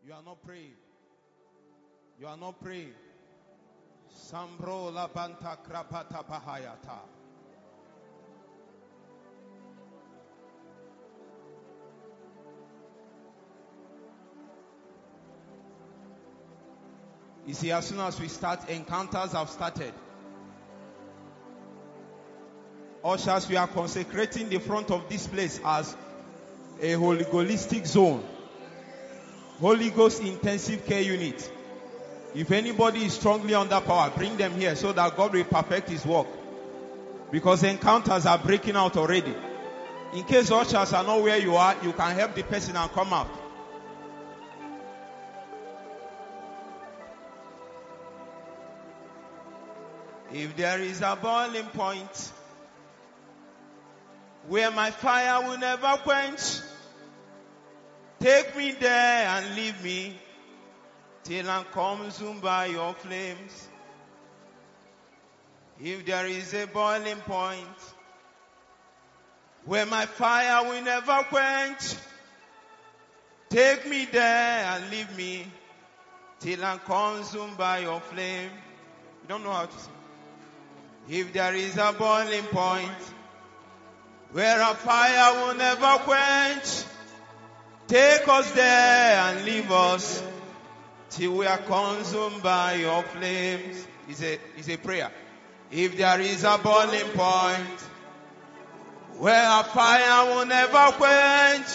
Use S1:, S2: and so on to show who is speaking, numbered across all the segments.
S1: You are not praying. You are not praying. Sambro labanta krapata bahayata. You see, as soon as we start, encounters have started. Ushers, we are consecrating the front of this place as a Holy Ghostic zone. Holy Ghost intensive care unit. If anybody is strongly under power, bring them here so that God will perfect his work. Because encounters are breaking out already. In case ushers are not where you are, you can help the person and come out. If there is a boiling point where my fire will never quench, take me there and leave me till I'm consumed by your flames. If there is a boiling point where my fire will never quench, take me there and leave me till I'm consumed by your flame. You don't know how to sing. If there is a boiling point where a fire will never quench, take us there and leave us till we are consumed by your flames. It's a prayer. If there is a boiling point where a fire will never quench,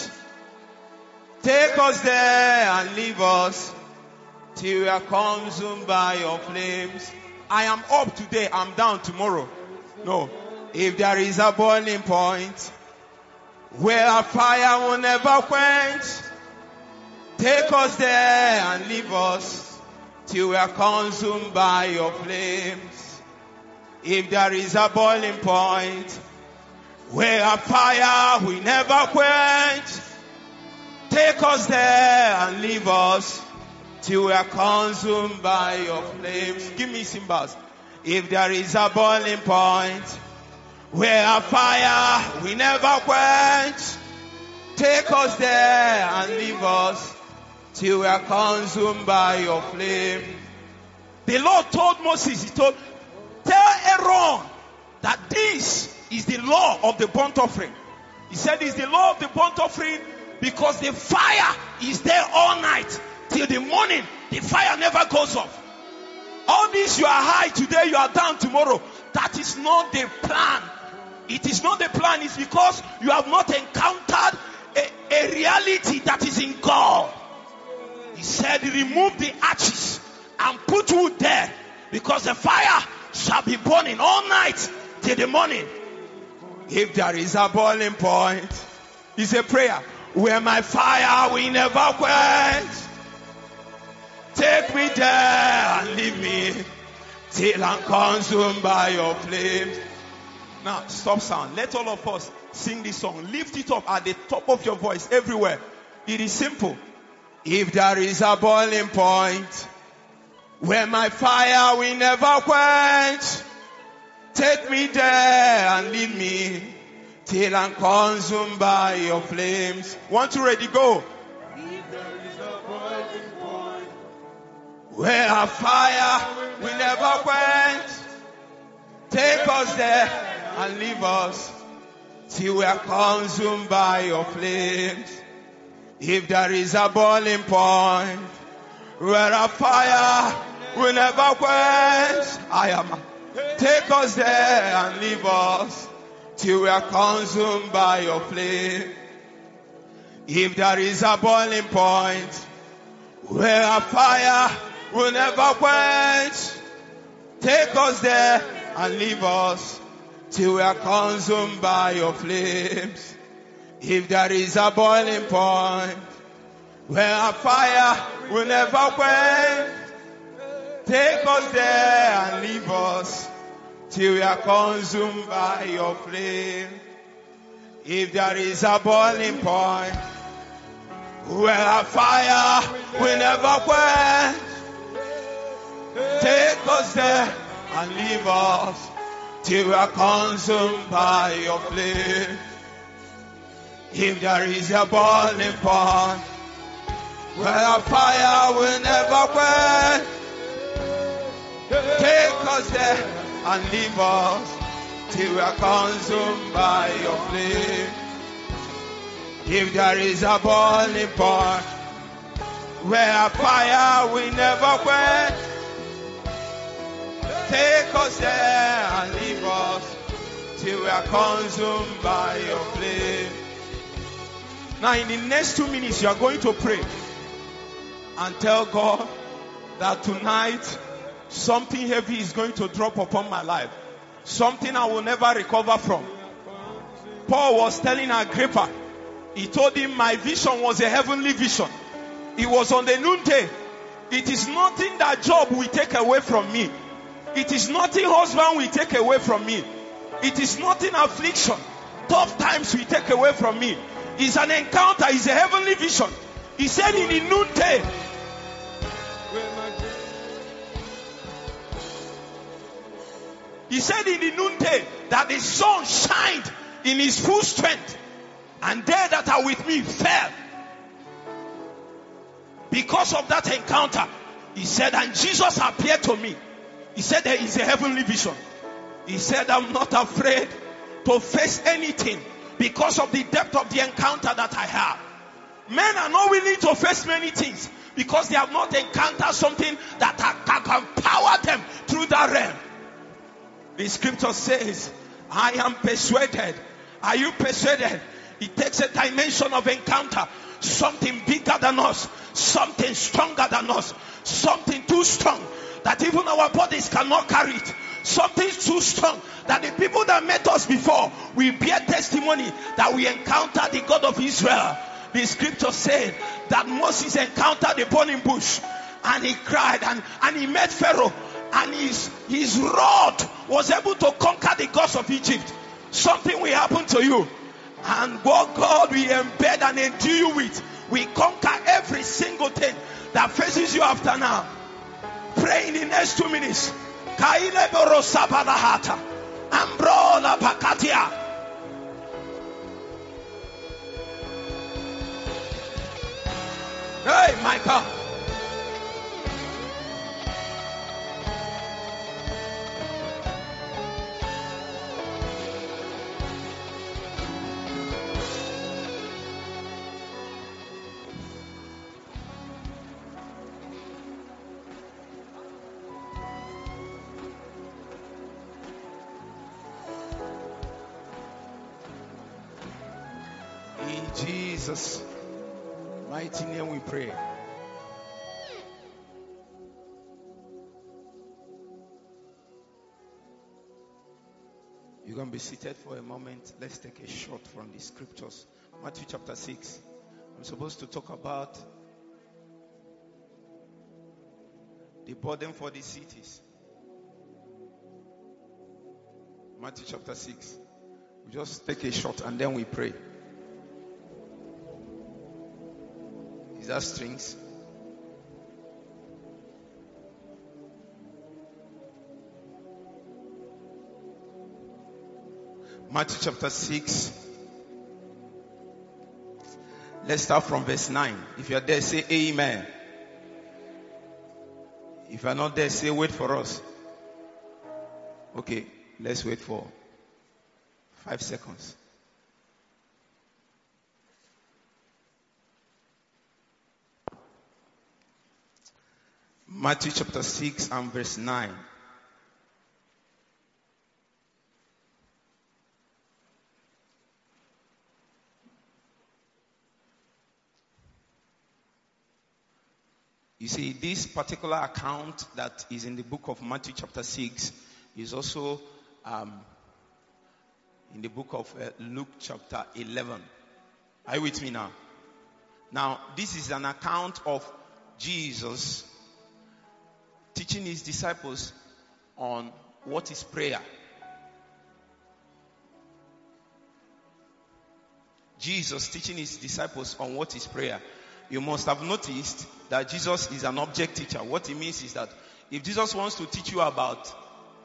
S1: take us there and leave us till we are consumed by your flames. I am up today, I'm down tomorrow. No. If there is a boiling point where a fire will never quench, take us there and leave us till we are consumed by your flames. If there is a boiling point where a fire will never quench, take us there and leave us till we are consumed by your flames. Give me cymbals. If there is a boiling point where a fire will never quench, take us there and leave us till we are consumed by your flame. The Lord told Moses, he told, tell Aaron that this is the law of the burnt offering. He said it's the law of the burnt offering because the fire is there all night till the morning. The fire never goes off. All this, you are high today, you are down tomorrow. That is not the plan. It is not the plan. It's because you have not encountered a reality that is in God. He said, remove the arches and put wood there, because the fire shall be burning all night till the morning. If there is a boiling point, it's a prayer, where my fire will never quench, take me there and leave me till I'm consumed by your flames. Now, stop sound. Let all of us sing this song. Lift it up at the top of your voice everywhere. It is simple. If there is a boiling point where my fire will never quench, take me there and leave me till I'm consumed by your flames. 1, 2, ready, go.
S2: If there is a boiling point
S1: where a fire will never quench, take us there and leave us till we are consumed by your flames. If there is a boiling point where a fire will never quench, take us there and leave us till we are consumed by your flame. If there is a boiling point where a fire will never quench, take us there and leave us till we are consumed by your flames. If there is a boiling point where a fire will never quench, take us there and leave us till we are consumed by your flame. If there is a boiling point where a fire will never quench, take us there and leave us till we are consumed by your flame. If there is a boiling point where fire will never quench. Take us there and leave us till we are consumed by your flame. If there is a boiling point where fire will never quench, take us there and leave us till we are consumed by your flame. Now in the next 2 minutes you are going to pray and tell God that tonight something heavy is going to drop upon my life. Something I will never recover from. Paul was telling Agrippa, he told him my vision was a heavenly vision. It was on the noonday. It is nothing that job will take away from me. It is nothing husband will take away from me. It is nothing affliction, tough times will take away from me. It's an encounter, it's a heavenly vision. He said in the noonday, he said in the noonday that the sun shined in his full strength, and they that are with me fell. Because of that encounter, he said, and Jesus appeared to me. He said there is a heavenly vision. He said, I'm not afraid to face anything because of the depth of the encounter that I have. Men are not willing to face many things because they have not encountered something that can power them through that realm. The scripture says, I am persuaded. Are you persuaded? It takes a dimension of encounter. Something bigger than us. Something stronger than us. Something too strong that even our bodies cannot carry it. Something too strong that the people that met us before will bear testimony that we encountered the God of Israel. The scripture said that Moses encountered the burning bush and he cried and he met Pharaoh. And his rod was able to conquer the gods of Egypt. Something will happen to you. And what God will embed and endue you with will conquer every single thing that faces you after now. Pray in the next 2 minutes. Kaile borosa balahata. Ambrola bakatia. Hey, my God. Jesus' mighty name we pray. You're going to be seated for a moment. Let's take a shot from the scriptures. Matthew chapter 6. I'm supposed to talk about the burden for the cities. Matthew chapter 6. We just take a shot and then we pray. Is that strings? Matthew chapter 6. Let's start from verse 9. If you are there, say amen. If you are not there, say wait for us. Okay, let's wait for 5 seconds. Matthew chapter 6 and verse 9. You see, this particular account that is in the book of Matthew chapter 6 is also in the book of Luke chapter 11. Are you with me now? Now, this is an account of Jesus teaching his disciples on what is prayer. Jesus teaching his disciples on what is prayer. You must have noticed that Jesus is an object teacher. What it means is that if Jesus wants to teach you about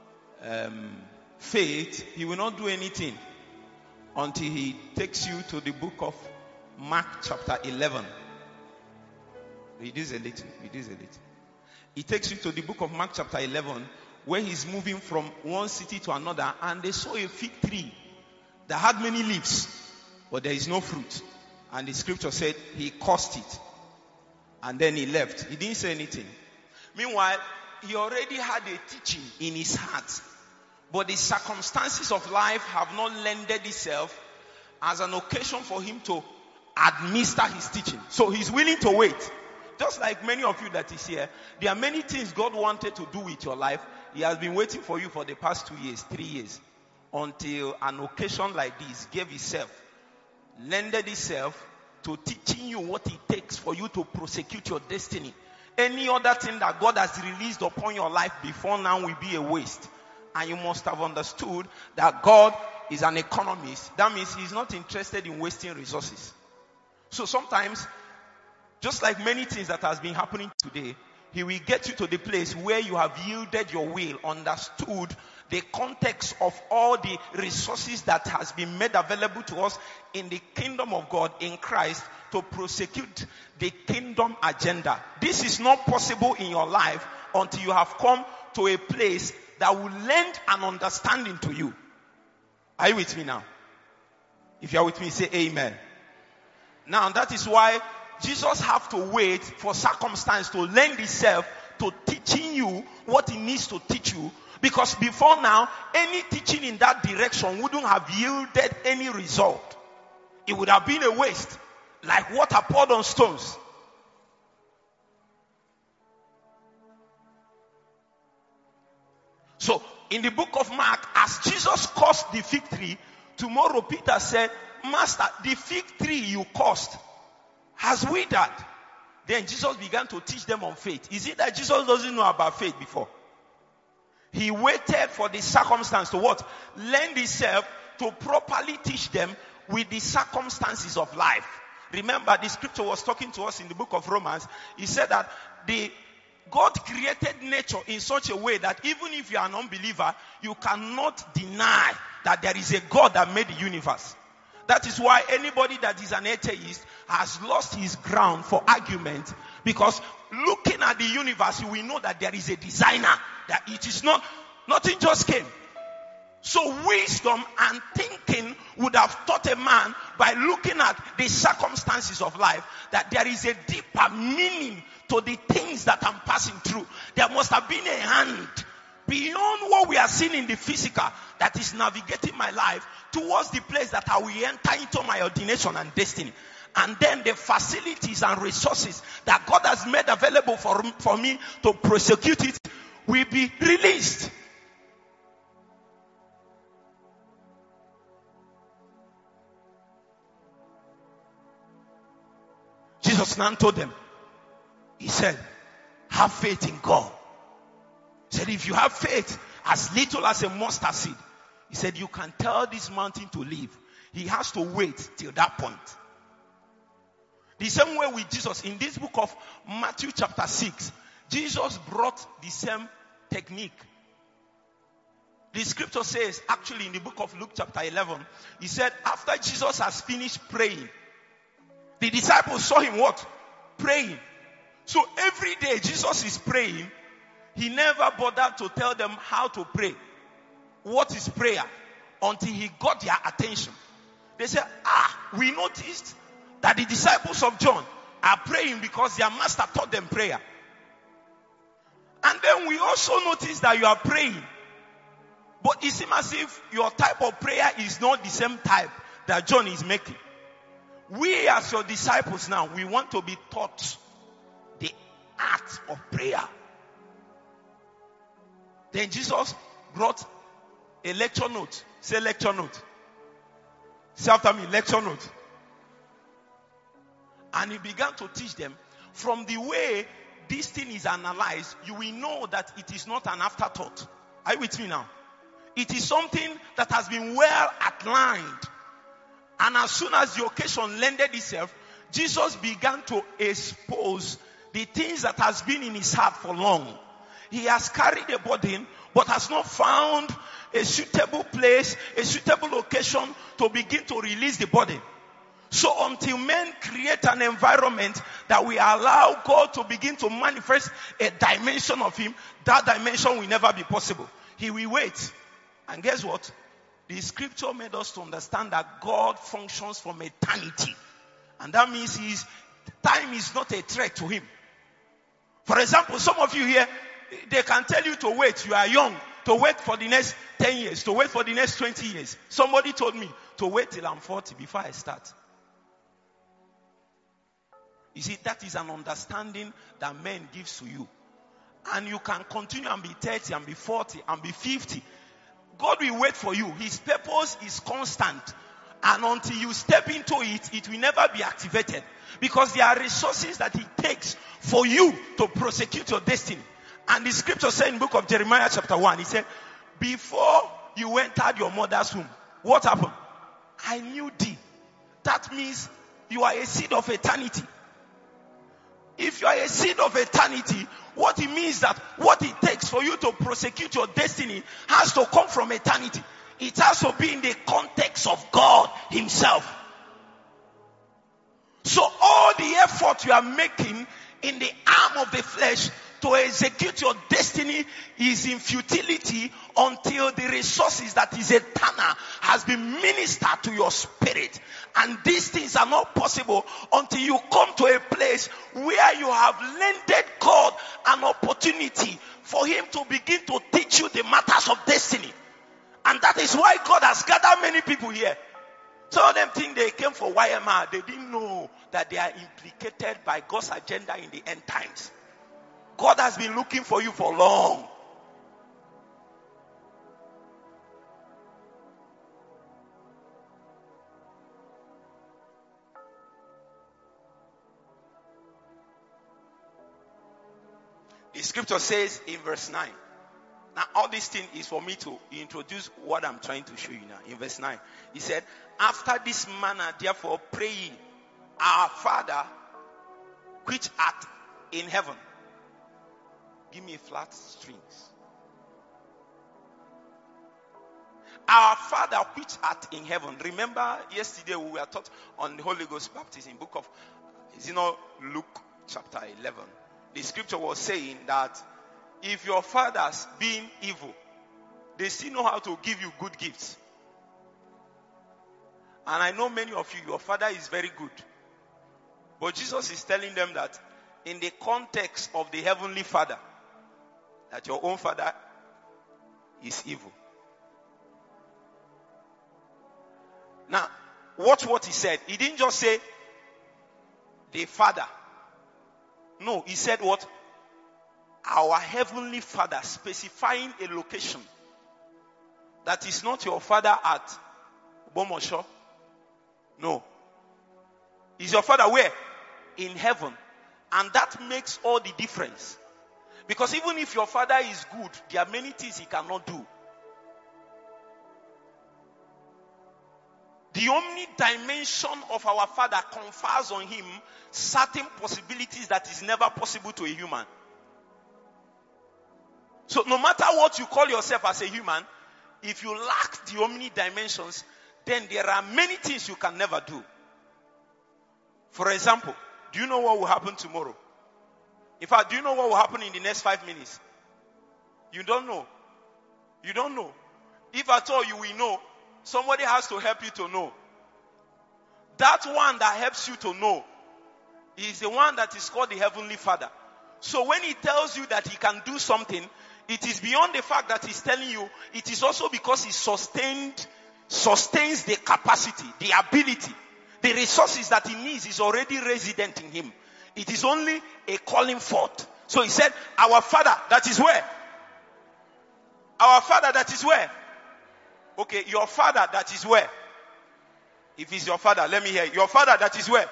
S1: faith, he will not do anything until he takes you to the book of Mark chapter 11. Reduce a little. Reduce a little. It takes you to the book of Mark chapter 11, where he's moving from one city to another, and they saw a fig tree that had many leaves, but there is no fruit. And the scripture said he cursed it. And then he left. He didn't say anything. Meanwhile, he already had a teaching in his heart. But the circumstances of life have not lended itself as an occasion for him to administer his teaching. So he's willing to wait. Just like many of you that is here, there are many things God wanted to do with your life. He has been waiting for you for the past 2 years, 3 years, until an occasion like this gave itself, lended itself to teaching you what it takes for you to prosecute your destiny. Any other thing that God has released upon your life before now will be a waste. And you must have understood that God is an economist. That means he's not interested in wasting resources. So sometimes, just like many things that has been happening today, he will get you to the place where you have yielded your will, understood the context of all the resources that has been made available to us in the kingdom of God in Christ to prosecute the kingdom agenda. This is not possible in your life until you have come to a place that will lend an understanding to you. Are you with me now? If you are with me, say amen. Now that is why Jesus have to wait for circumstance to lend itself to teaching you what he needs to teach you. Because before now, any teaching in that direction wouldn't have yielded any result. It would have been a waste, like water poured on stones. So, in the book of Mark, as Jesus cursed the fig tree, tomorrow Peter said, Master, the fig tree you cursed has withered. Then Jesus began to teach them on faith. Is it that Jesus doesn't know about faith before? He waited for the circumstance to what? Lend itself to properly teach them with the circumstances of life. Remember, the scripture was talking to us in the book of Romans. He said that God created nature in such a way that even if you are an unbeliever, you cannot deny that there is a God that made the universe. That is why anybody that is an atheist has lost his ground for argument, because looking at the universe, you will know that there is a designer, that it is not, nothing just came. So wisdom and thinking would have taught a man, by looking at the circumstances of life, that there is a deeper meaning to the things that I'm passing through. There must have been a hand beyond what we are seeing in the physical that is navigating my life towards the place that I will enter into my ordination and destiny. And then the facilities and resources that God has made available for me to prosecute it will be released. Jesus now told them, he said, have faith in God. He said, if you have faith as little as a mustard seed, he said, you can tell this mountain to leave. He has to wait till that point. The same way with Jesus, in this book of Matthew chapter 6, Jesus brought the same technique. The scripture says, actually in the book of Luke chapter 11, he said, after Jesus has finished praying, the disciples saw him what? Praying. So every day Jesus is praying. He never bothered to tell them how to pray. What is prayer? Until he got their attention. They said, we noticed that the disciples of John are praying because their master taught them prayer. And then we also noticed that you are praying. But it seems as if your type of prayer is not the same type that John is making. We as your disciples now, we want to be taught the art of prayer. Then Jesus brought a lecture note. Say lecture note. Say after me, lecture note. And he began to teach them. From the way this thing is analyzed, you will know that it is not an afterthought. Are you with me now? It is something that has been well outlined. And as soon as the occasion lended itself, Jesus began to expose the things that has been in his heart for long. He has carried a burden, but has not found a suitable place, a suitable occasion to begin to release the burden. So until men create an environment that we allow God to begin to manifest a dimension of him, that dimension will never be possible. He will wait. And guess what? The scripture made us to understand that God functions from eternity. And that means time is not a threat to him. For example, some of you here, they can tell you to wait. You are young. To wait for the next 10 years. To wait for the next 20 years. Somebody told me to wait till I'm 40 before I start. You see, that is an understanding that man gives to you. And you can continue and be 30 and be 40 and be 50. God will wait for you. His purpose is constant. And until you step into it, it will never be activated. Because there are resources that it takes for you to prosecute your destiny. And the scripture said in the book of Jeremiah chapter 1, he said, before you entered your mother's womb, what happened? I knew thee. That means you are a seed of eternity. If you are a seed of eternity, what it means that what it takes for you to prosecute your destiny has to come from eternity. It has to be in the context of God himself. So all the effort you are making in the arm of the flesh to execute your destiny is in futility until the resources that is eternal has been ministered to your spirit. And these things are not possible until you come to a place where you have lended God an opportunity for him to begin to teach you the matters of destiny. And that is why God has gathered many people here. Some of them think they came for YMR. They didn't know that they are implicated by God's agenda in the end times. God has been looking for you for long. The scripture says in verse 9. Now all this thing is for me to introduce what I'm trying to show you now. In verse 9. He said, after this manner, therefore, pray ye, our Father, which art in heaven. Give me flat strings. Our Father which art in heaven. Remember yesterday we were taught on the Holy Ghost baptism, book of, Luke chapter 11. The scripture was saying that if your fathers being evil, they still know how to give you good gifts. And I know many of you, your father is very good. But Jesus is telling them that in the context of the heavenly Father, that your own father is evil. Now, watch what he said. He didn't just say the Father. No, he said what? Our heavenly Father, specifying a location. That is not your father at Bomosho. No. Is your father where? In heaven. And that makes all the difference. Because even if your father is good, there are many things he cannot do. The omni-dimension of our Father confers on him certain possibilities that is never possible to a human. So no matter what you call yourself as a human, if you lack the omni-dimensions, then there are many things you can never do. For example, do you know what will happen tomorrow? In fact, do you know what will happen in the next 5 minutes? You don't know. You don't know. If at all you will know, somebody has to help you to know. That one that helps you to know is the one that is called the Heavenly Father. So when he tells you that he can do something, it is beyond the fact that he's telling you, it is also because he sustains the capacity, the ability, the resources that he needs is already resident in him. It is only a calling forth. So he said, our Father that is where? Our Father that is where? Okay, your Father that is where? If it's your Father, let me hear. Your Father that is where?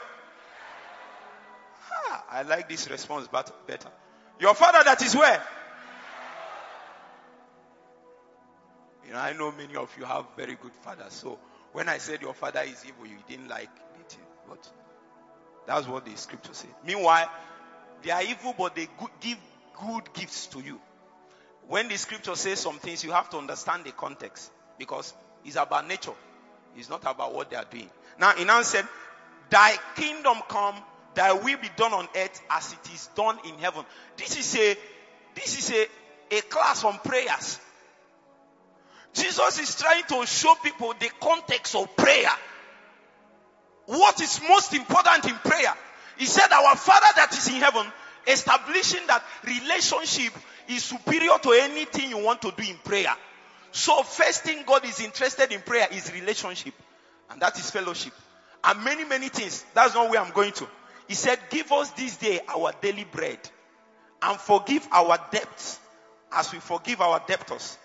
S1: I like this response better. Your Father that is where? I know many of you have very good fathers. So when I said your father is evil, you didn't like it. But that's what the scripture says. Meanwhile, they are evil, but they give good gifts to you. When the scripture says some things, you have to understand the context. Because it's about nature. It's not about what they are doing. Now, he now said, Thy kingdom come, thy will be done on earth as it is done in heaven. This is a class on prayers. Jesus is trying to show people the context of prayer. What is most important in prayer? He said, our Father that is in heaven, establishing that relationship is superior to anything you want to do in prayer. So first thing God is interested in prayer is relationship. And that is fellowship. And many, many things. That's not where I'm going to. He said, give us this day our daily bread. And forgive our debts as we forgive our debtors.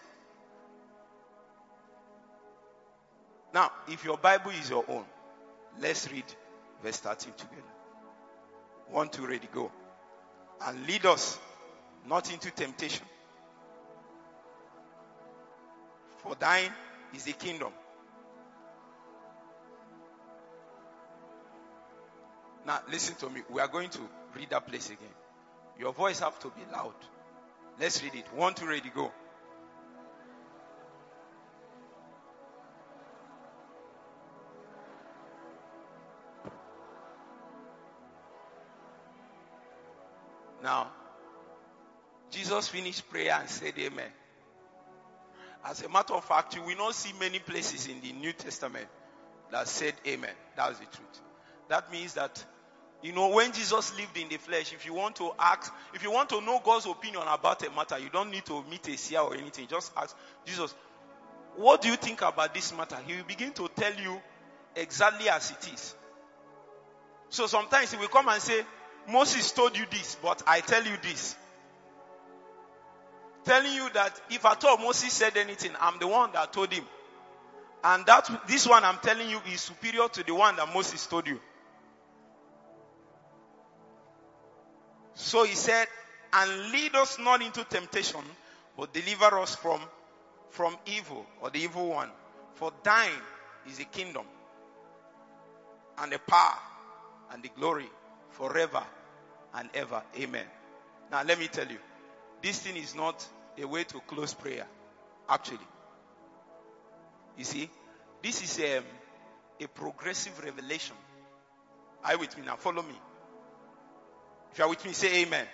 S1: Now, if your Bible is your own, let's read verse 13 together. 1, 2, ready, go. And lead us not into temptation. For thine is the kingdom. Now, listen to me. We are going to read that place again. Your voice have to be loud. Let's read it. 1, 2, ready, go. Now, Jesus finished prayer and said amen. As a matter of fact, you will not see many places in the New Testament that said amen. That's the truth. That means that, when Jesus lived in the flesh, if you want to know God's opinion about a matter, you don't need to meet a seer or anything. Just ask Jesus, what do you think about this matter? He will begin to tell you exactly as it is. So sometimes he will come and say, Moses told you this, but I tell you this. Telling you that if at all Moses said anything, I'm the one that told him. And this one I'm telling you is superior to the one that Moses told you. So he said, and lead us not into temptation, but deliver us from evil, or the evil one. For thine is the kingdom, and the power, and the glory, forever and ever. Amen. Now let me tell you, this thing is not a way to close prayer. Actually, you see, this is a progressive revelation. Are you with me now? Follow me. If you are with me, say amen.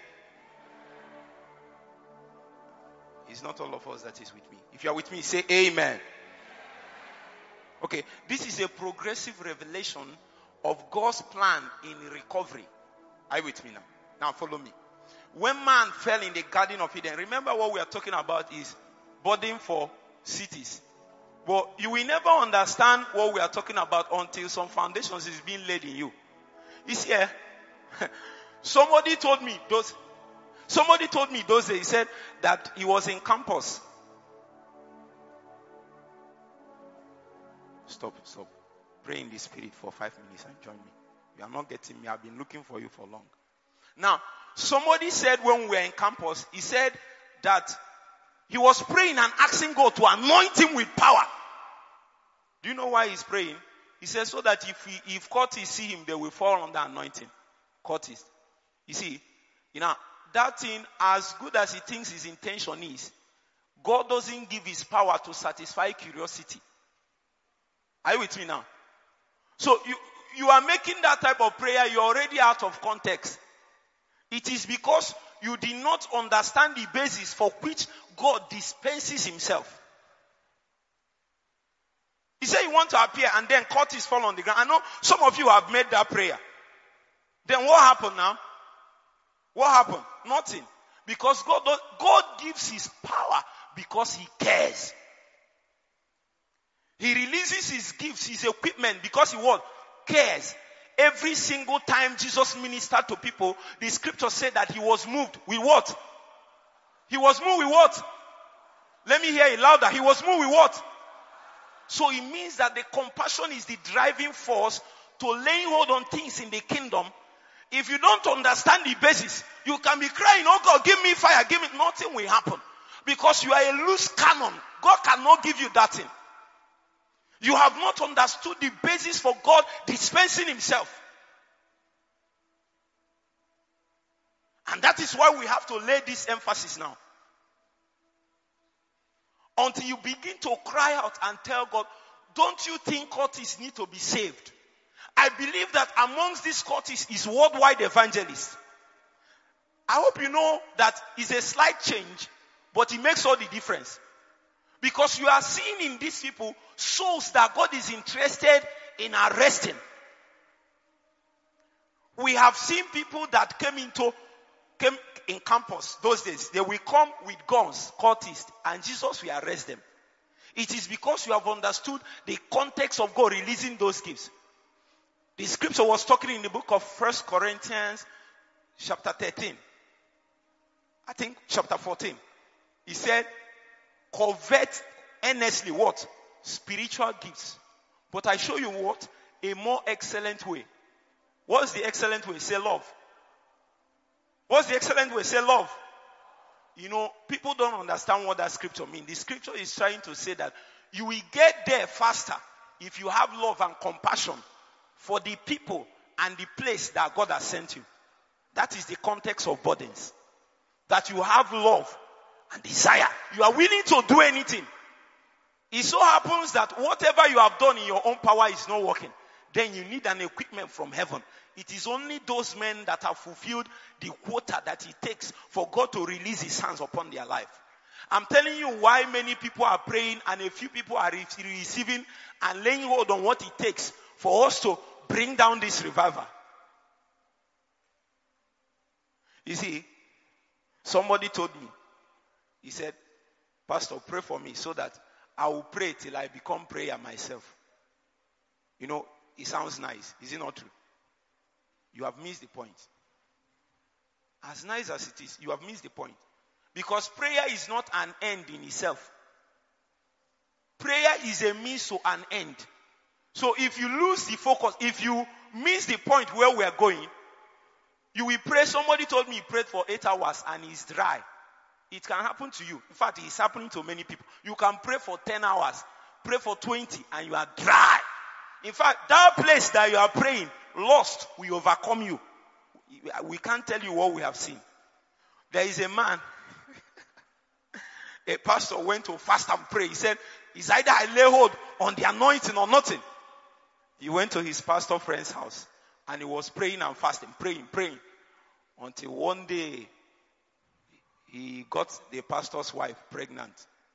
S1: It's not all of us that is with me. If you are with me, say amen. Okay, this is a progressive revelation of God's plan in recovery. Are you with me now? Now follow me. When man fell in the Garden of Eden, remember what we are talking about is burden for cities. But you will never understand what we are talking about until some foundations is being laid in you. You see, somebody told me those days, he said that he was in campus. Stop. Pray in the spirit for 5 minutes and join me. You are not getting me. I've been looking for you for long. Now, somebody said when we were in campus, he said that he was praying and asking God to anoint him with power. Do you know why he's praying? He says so that if Curtis see him, they will fall under anointing. Curtis. You see, that thing, as good as he thinks his intention is, God doesn't give his power to satisfy curiosity. Are you with me now? So you are making that type of prayer, you're already out of context. It is because you did not understand the basis for which God dispenses himself. He said you want to appear and then Curtis fall on the ground. I know some of you have made that prayer. Then what happened now? What happened? Nothing. Because God gives his power because he cares. He releases his gifts, his equipment because he what? Cares. Every single time Jesus ministered to people, the scripture said that he was moved with what? He was moved with what? Let me hear it louder. He was moved with what? So it means that the compassion is the driving force to laying hold on things in the kingdom. If you don't understand the basis, you can be crying, oh God, give me fire, give me. Nothing will happen. Because you are a loose cannon. God cannot give you that thing. You have not understood the basis for God dispensing himself. And that is why we have to lay this emphasis now. Until you begin to cry out and tell God, don't you think Curtis need to be saved?
S3: I believe that amongst these cultists is worldwide evangelists. I hope you know that it's a slight change, but it makes all the difference. Because you are seeing in these people souls that God is interested in arresting. We have seen people that came in campus those days. They will come with guns, cultists, and Jesus will arrest them. It is because you have understood the context of God releasing those gifts. The scripture was talking in the book of 1 Corinthians chapter 13. I think chapter 14. He said, covet earnestly what? Spiritual gifts. But I show you what? A more excellent way. What's the excellent way? Say love. What's the excellent way? Say love. You know, people don't understand what that scripture means. The scripture is trying to say that you will get there faster if you have love and compassion for the people and the place that God has sent you. That is the context of burdens. That you have love and desire. You are willing to do anything. It so happens that whatever you have done in your own power is not working. Then you need an equipment from heaven. It is only those men that have fulfilled the quota that it takes for God to release his hands upon their life. I'm telling you why many people are praying and a few people are receiving and laying hold on what it takes for us to bring down this revival. You see, somebody told me, he said, Pastor, pray for me so that I will pray till I become prayer myself. You know, it sounds nice. Is it not true? You have missed the point. As nice as it is, you have missed the point. Because prayer is not an end in itself. Prayer is a means to an end. So if you lose the focus, if you miss the point where we are going, you will pray. Somebody told me he prayed for 8 hours and he's dry. It can happen to you. In fact, it's happening to many people. You can pray for 10 hours, pray for 20, and you are dry. In fact, that place that you are praying, lost, will overcome you. We can't tell you what we have seen. There is a man, a pastor went to fast and pray. He said, it's either I lay hold on the anointing or nothing. He went to his pastor friend's house and he was praying and fasting, praying. Until one day, he got the pastor's wife pregnant.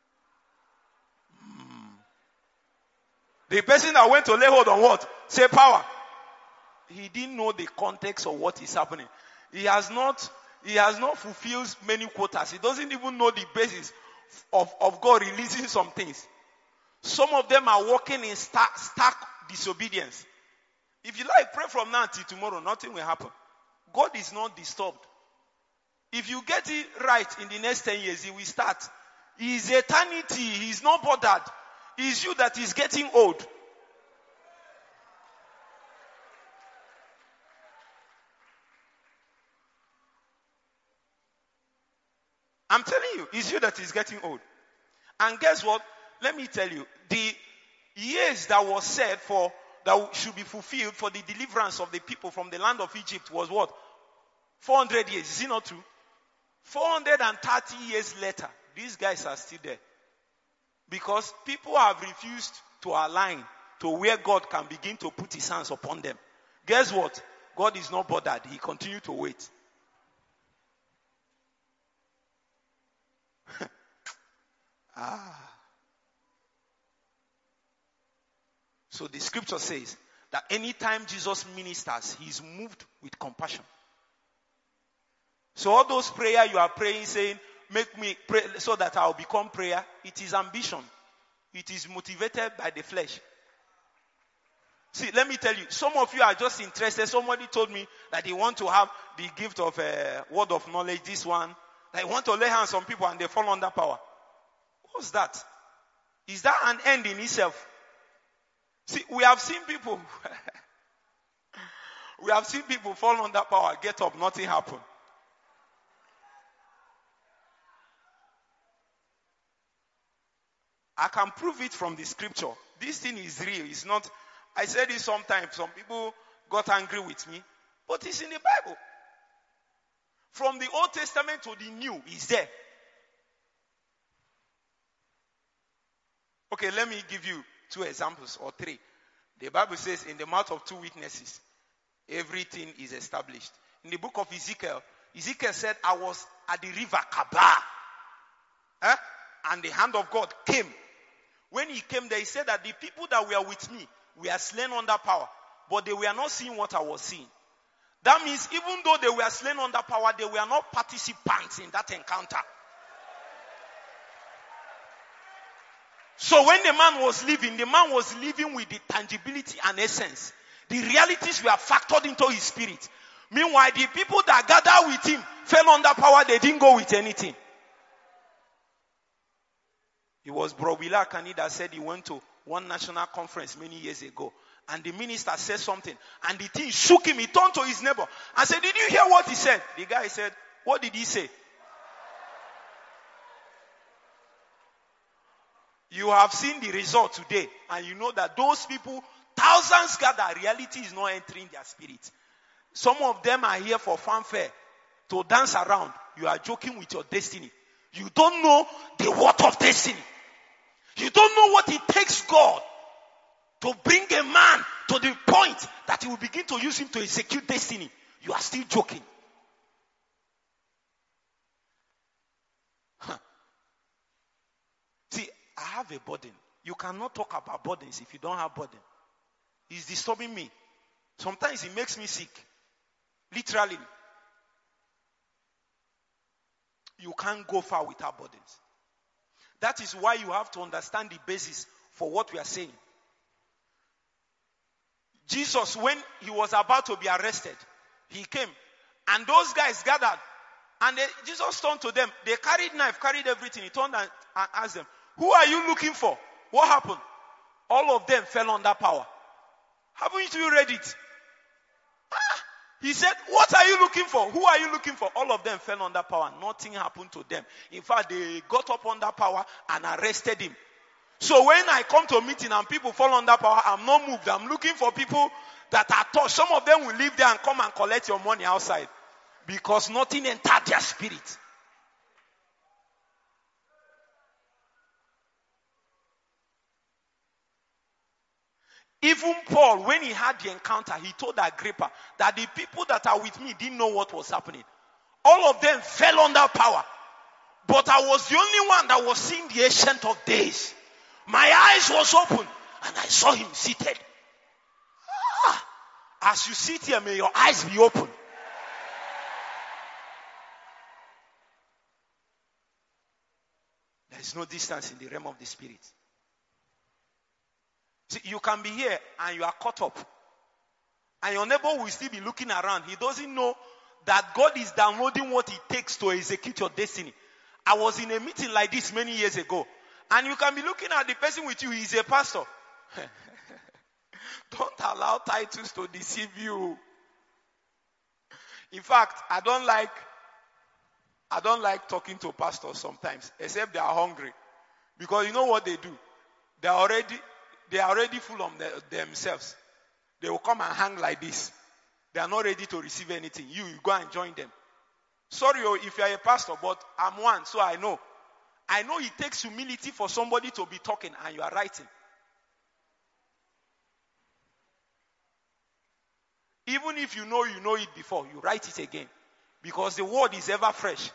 S3: The person that went to lay hold on what? Say power. He didn't know the context of what is happening. He has not fulfilled many quotas. He doesn't even know the basis of God releasing some things. Some of them are walking in stark disobedience. If you like, pray from now till tomorrow, nothing will happen. God is not disturbed. If you get it right in the next 10 years, he will start. He is eternity. He is not bothered. It is you that is getting old. I'm telling you, it's you that is getting old. And guess what? Let me tell you, the years that was said that should be fulfilled for the deliverance of the people from the land of Egypt was what? 400 years. Is it not true? 430 years later, these guys are still there. Because people have refused to align to where God can begin to put his hands upon them. Guess what? God is not bothered. He continues to wait. So the scripture says that anytime Jesus ministers, he is moved with compassion. So all those prayers you are praying, saying, make me pray so that I'll become prayer, it is ambition. It is motivated by the flesh. See, let me tell you, some of you are just interested. Somebody told me that they want to have the gift of word of knowledge, this one. They want to lay hands on people and they fall under power. What's that? Is that an end in itself? See, we have seen people fall under power, get up, nothing happen. I can prove it from the scripture. This thing is real. It's not, I said it sometimes. Some people got angry with me. But it's in the Bible. From the Old Testament to the New, it's there. Okay, let me give you 2 examples or 3. The Bible says, in the mouth of two witnesses, everything is established. In the book of Ezekiel, Ezekiel said, I was at the river Kabar. And the hand of God came. When he came there, he said that the people that were with me were slain under power. But they were not seeing what I was seeing. That means even though they were slain under power, they were not participants in that encounter. So when the man was living with the tangibility and essence. The realities were factored into his spirit. Meanwhile, the people that gathered with him fell under power. They didn't go with anything. It was Bro Willa Kani that said he went to one national conference many years ago. And the minister said something. And the thing shook him. He turned to his neighbor and said, did you hear what he said? The guy said, what did he say? You have seen the result today. And you know that those people, thousands gather, reality is not entering their spirit. Some of them are here for fanfare, to dance around. You are joking with your destiny. You don't know the worth of destiny. You don't know what it takes God to bring a man to the point that he will begin to use him to execute destiny. You are still joking. See, I have a burden. You cannot talk about burdens if you don't have burden. It's disturbing me. Sometimes it makes me sick. Literally. You can't go far without burdens. That is why you have to understand the basis for what we are saying. Jesus, when he was about to be arrested, he came. And those guys gathered. And Jesus turned to them. They carried knife, carried everything. He turned and asked them, who are you looking for? What happened? All of them fell under power. Haven't you read it? He said, what are you looking for? Who are you looking for? All of them fell under power. Nothing happened to them. In fact, they got up under power and arrested him. So when I come to a meeting and people fall under power, I'm not moved. I'm looking for people that are touched. Some of them will leave there and come and collect your money outside. Because nothing entered their spirit. Even Paul, when he had the encounter, he told Agrippa that the people that are with me didn't know what was happening. All of them fell under power. But I was the only one that was seeing the Ancient of Days. My eyes was open and I saw him seated. As you sit here, may your eyes be open. There is no distance in the realm of the spirit. See, you can be here and you are caught up. And your neighbor will still be looking around. He doesn't know that God is downloading what it takes to execute your destiny. I was in a meeting like this many years ago. And you can be looking at the person with you. He is a pastor. Don't allow titles to deceive you. In fact, I don't like talking to pastors sometimes, except they are hungry. Because you know what they do? They are already full of themselves. They will come and hang like this. They are not ready to receive anything. You go and join them. Sorry if you are a pastor, but I'm one, so I know. I know it takes humility for somebody to be talking and you are writing. Even if you know it before, you write it again. Because the word is ever fresh.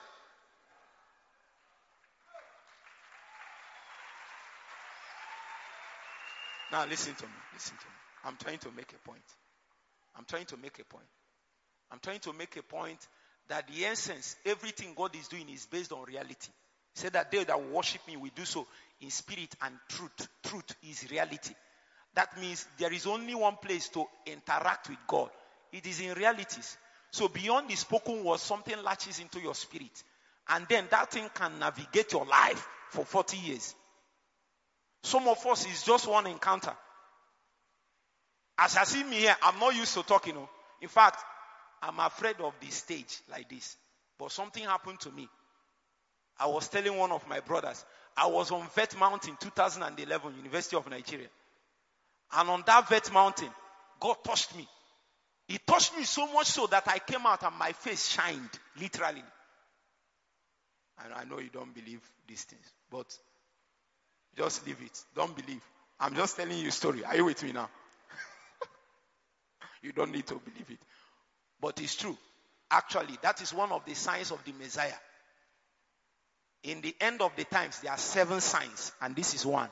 S3: Now listen to me. I'm trying to make a point. I'm trying to make a point that the essence, everything God is doing is based on reality. He said that they that worship me will do so in spirit and truth. Truth is reality. That means there is only one place to interact with God. It is in realities. So beyond the spoken word, something latches into your spirit. And then that thing can navigate your life for 40 years. Some of us is just one encounter. As I see me here, I'm not used to talking. In fact, I'm afraid of the stage like this. But something happened to me. I was telling one of my brothers, I was on Vet Mountain 2011, University of Nigeria. And on that Vet Mountain, God touched me. He touched me so much so that I came out and my face shined, literally. And I know you don't believe these things, but just leave it. Don't believe. I'm just telling you a story. Are you with me now? You don't need to believe it. But it's true. Actually, that is one of the signs of the Messiah. In the end of the times, there are 7 signs, and this is one.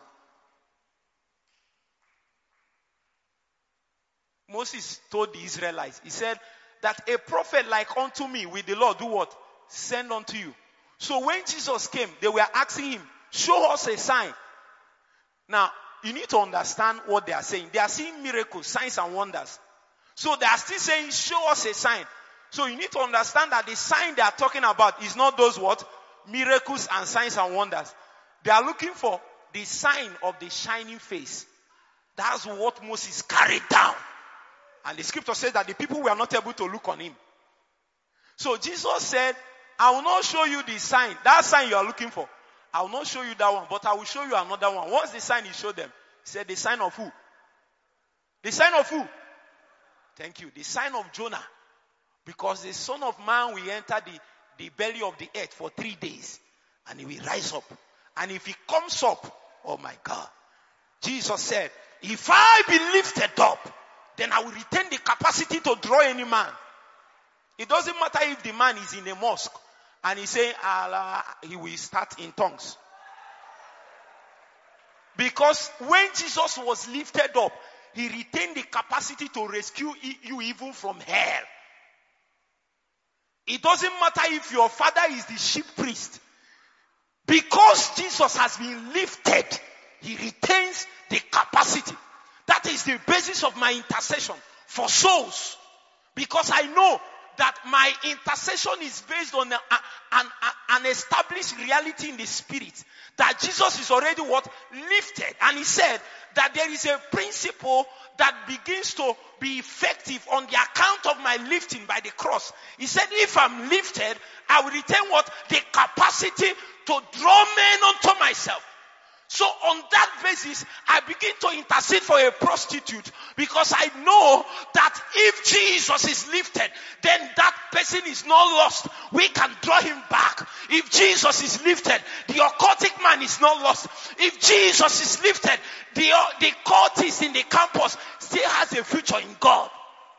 S3: Moses told the Israelites, he said, that a prophet like unto me will the Lord do what? Send unto you. So when Jesus came, they were asking him, show us a sign. Now, you need to understand what they are saying. They are seeing miracles, signs and wonders. So they are still saying, show us a sign. So you need to understand that the sign they are talking about is not those what? Miracles and signs and wonders. They are looking for the sign of the shining face. That's what Moses carried down. And the scripture says that the people were not able to look on him. So Jesus said, I will not show you the sign. That sign you are looking for. I will not show you that one, but I will show you another one. What's the sign he showed them? He said, the sign of who? The sign of who? Thank you. The sign of Jonah. Because the Son of Man will enter the belly of the earth for 3 days. And he will rise up. And if he comes up, oh my God. Jesus said, if I be lifted up, then I will retain the capacity to draw any man. It doesn't matter if the man is in a mosque and he's saying, Allah, he will start in tongues. Because when Jesus was lifted up, he retained the capacity to rescue you even from hell. It doesn't matter if your father is the chief priest. Because Jesus has been lifted, he retains the capacity. That is the basis of my intercession for souls. Because I know that my intercession is based on an established reality in the spirit. That Jesus is already what? Lifted. And he said that there is a principle that begins to be effective on the account of my lifting by the cross. He said, if I'm lifted, I will retain what? The capacity to draw men unto myself. So on that basis, I begin to intercede for a prostitute because I know that if Jesus is lifted, then that person is not lost. We can draw him back. If Jesus is lifted, the occultic man is not lost. If Jesus is lifted, the cultist in the campus still has a future in God.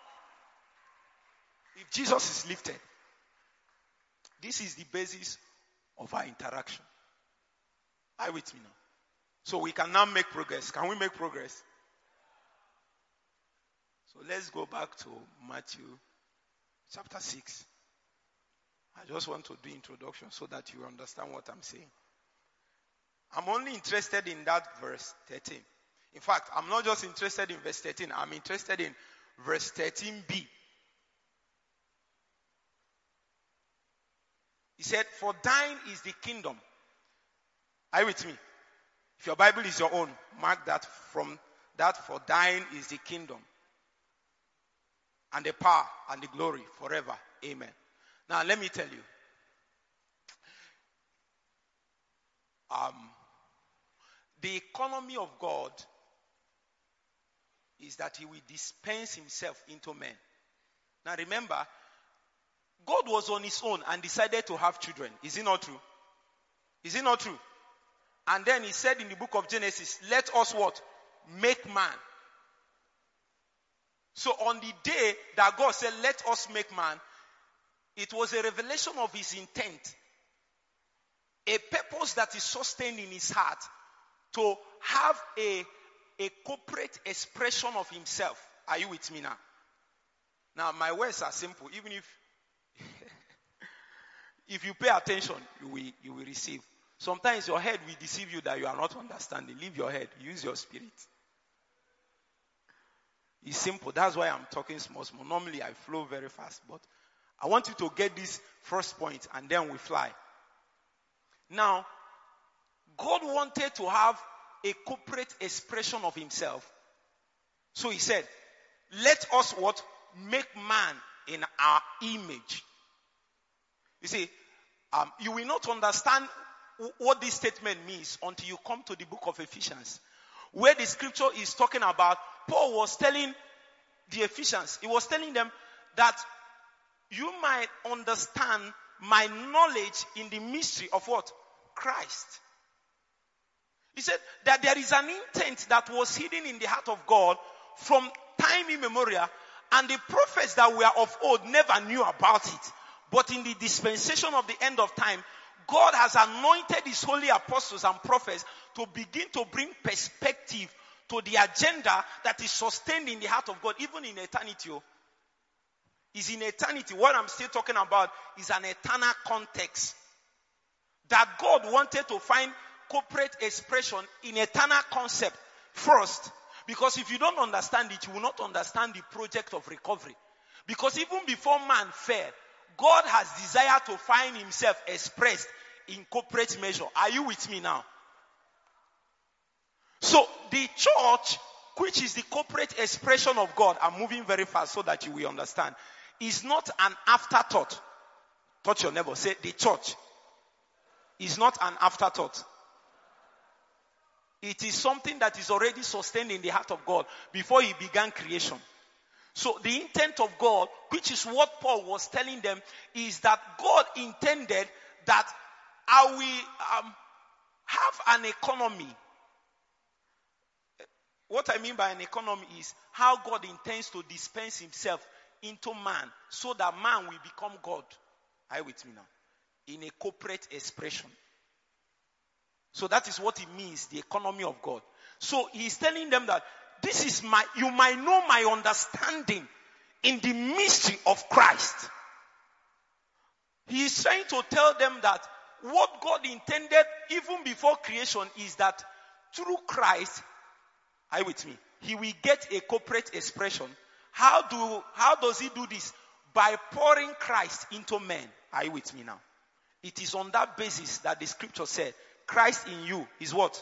S3: If Jesus is lifted, this is the basis of our interaction. Are you with me now? So we can now make progress. Can we make progress? So let's go back to Matthew chapter 6. I just want to do introduction so that you understand what I'm saying. I'm only interested in that verse 13. In fact, I'm not just interested in verse 13. I'm interested in verse 13b. He said, for thine is the kingdom. Are you with me? If your Bible is your own, mark that from that, for thine is the kingdom and the power and the glory forever. Amen. Now let me tell you. The economy of God is that he will dispense himself into men. Now remember, God was on his own and decided to have children. Is it not true? Is it not true? And then he said in the book of Genesis, let us what? Make man. So on the day that God said, let us make man, it was a revelation of his intent. A purpose that is sustained in his heart to have a corporate expression of himself. Are you with me now? Now my words are simple. Even if you pay attention, you will receive. Sometimes your head will deceive you that you are not understanding. Leave your head. Use your spirit. It's simple. That's why I'm talking small. Normally I flow very fast. But I want you to get this first point and then we fly. Now, God wanted to have a corporate expression of himself. So he said, let us what? Make man in our image. You see, you will not understand what this statement means until you come to the book of Ephesians, where the scripture is talking about. Paul was telling the Ephesians, he was telling them that you might understand my knowledge in the mystery of what? Christ. He said that there is an intent that was hidden in the heart of God from time immemorial, And the prophets that were of old never knew about it. But in the dispensation of the end of time, God has anointed his holy apostles and prophets to begin to bring perspective to the agenda that is sustained in the heart of God, even in eternity. Is in eternity. What I'm still talking about is an eternal context. That God wanted to find corporate expression in eternal concept first. Because if you don't understand it, you will not understand the project of recovery. Because even before man fell, God has desired to find himself expressed in corporate measure. Are you with me now? So the church, which is the corporate expression of God, I'm moving very fast so that you will understand, is not an afterthought. Touch your neighbor. Say, the church is not an afterthought. It is something that is already sustained in the heart of God before he began creation. So the intent of God, which is what Paul was telling them, is that God intended that I will have an economy. What I mean by an economy is how God intends to dispense himself into man so that man will become God. Are you with me now? In a corporate expression. So that is what it means, the economy of God. So he's telling them that this is you might know my understanding in the mystery of Christ. He is trying to tell them that what God intended even before creation is that through Christ, are you with me? He will get a corporate expression. How does he do this? By pouring Christ into men. Are you with me now? It is on that basis that the scripture said, Christ in you is what?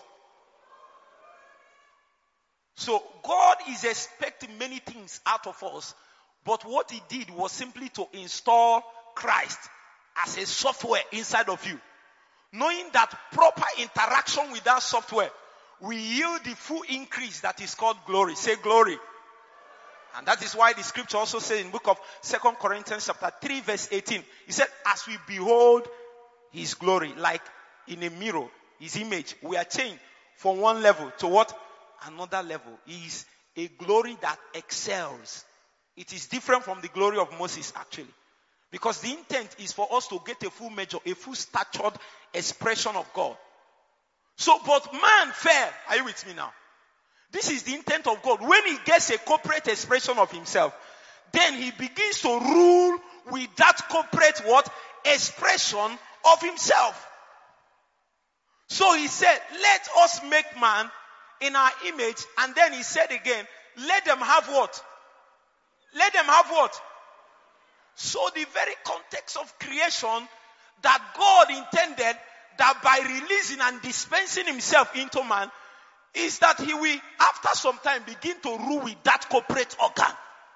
S3: So God is expecting many things out of us, but what he did was simply to install Christ as a software inside of you. Knowing that proper interaction with that software will yield the full increase that is called glory. Say glory. And that is why the scripture also says in the book of 2 Corinthians chapter 3 verse 18. He said, as we behold his glory, like in a mirror, his image, we are changed from one level to what? Another level. It is a glory that excels. It is different from the glory of Moses actually. Because the intent is for us to get a full measure, a full statured expression of God. So, but man fell. Are you with me now? This is the intent of God. When he gets a corporate expression of himself, then he begins to rule with that corporate what? Expression of himself. So he said, let us make man in our image. And then he said again, let them have what? Let them have what? So the very context of creation that God intended that by releasing and dispensing himself into man is that he will, after some time, begin to rule with that corporate organ.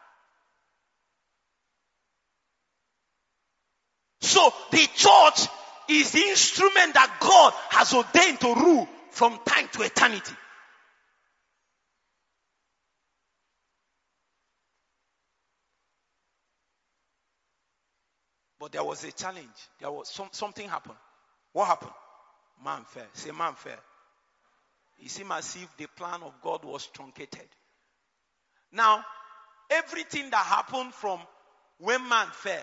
S3: So the church is the instrument that God has ordained to rule from time to eternity. But there was a challenge. There was something happened. What happened? Man fell. Say man fell. It seemed as if the plan of God was truncated. Now, everything that happened from when man fell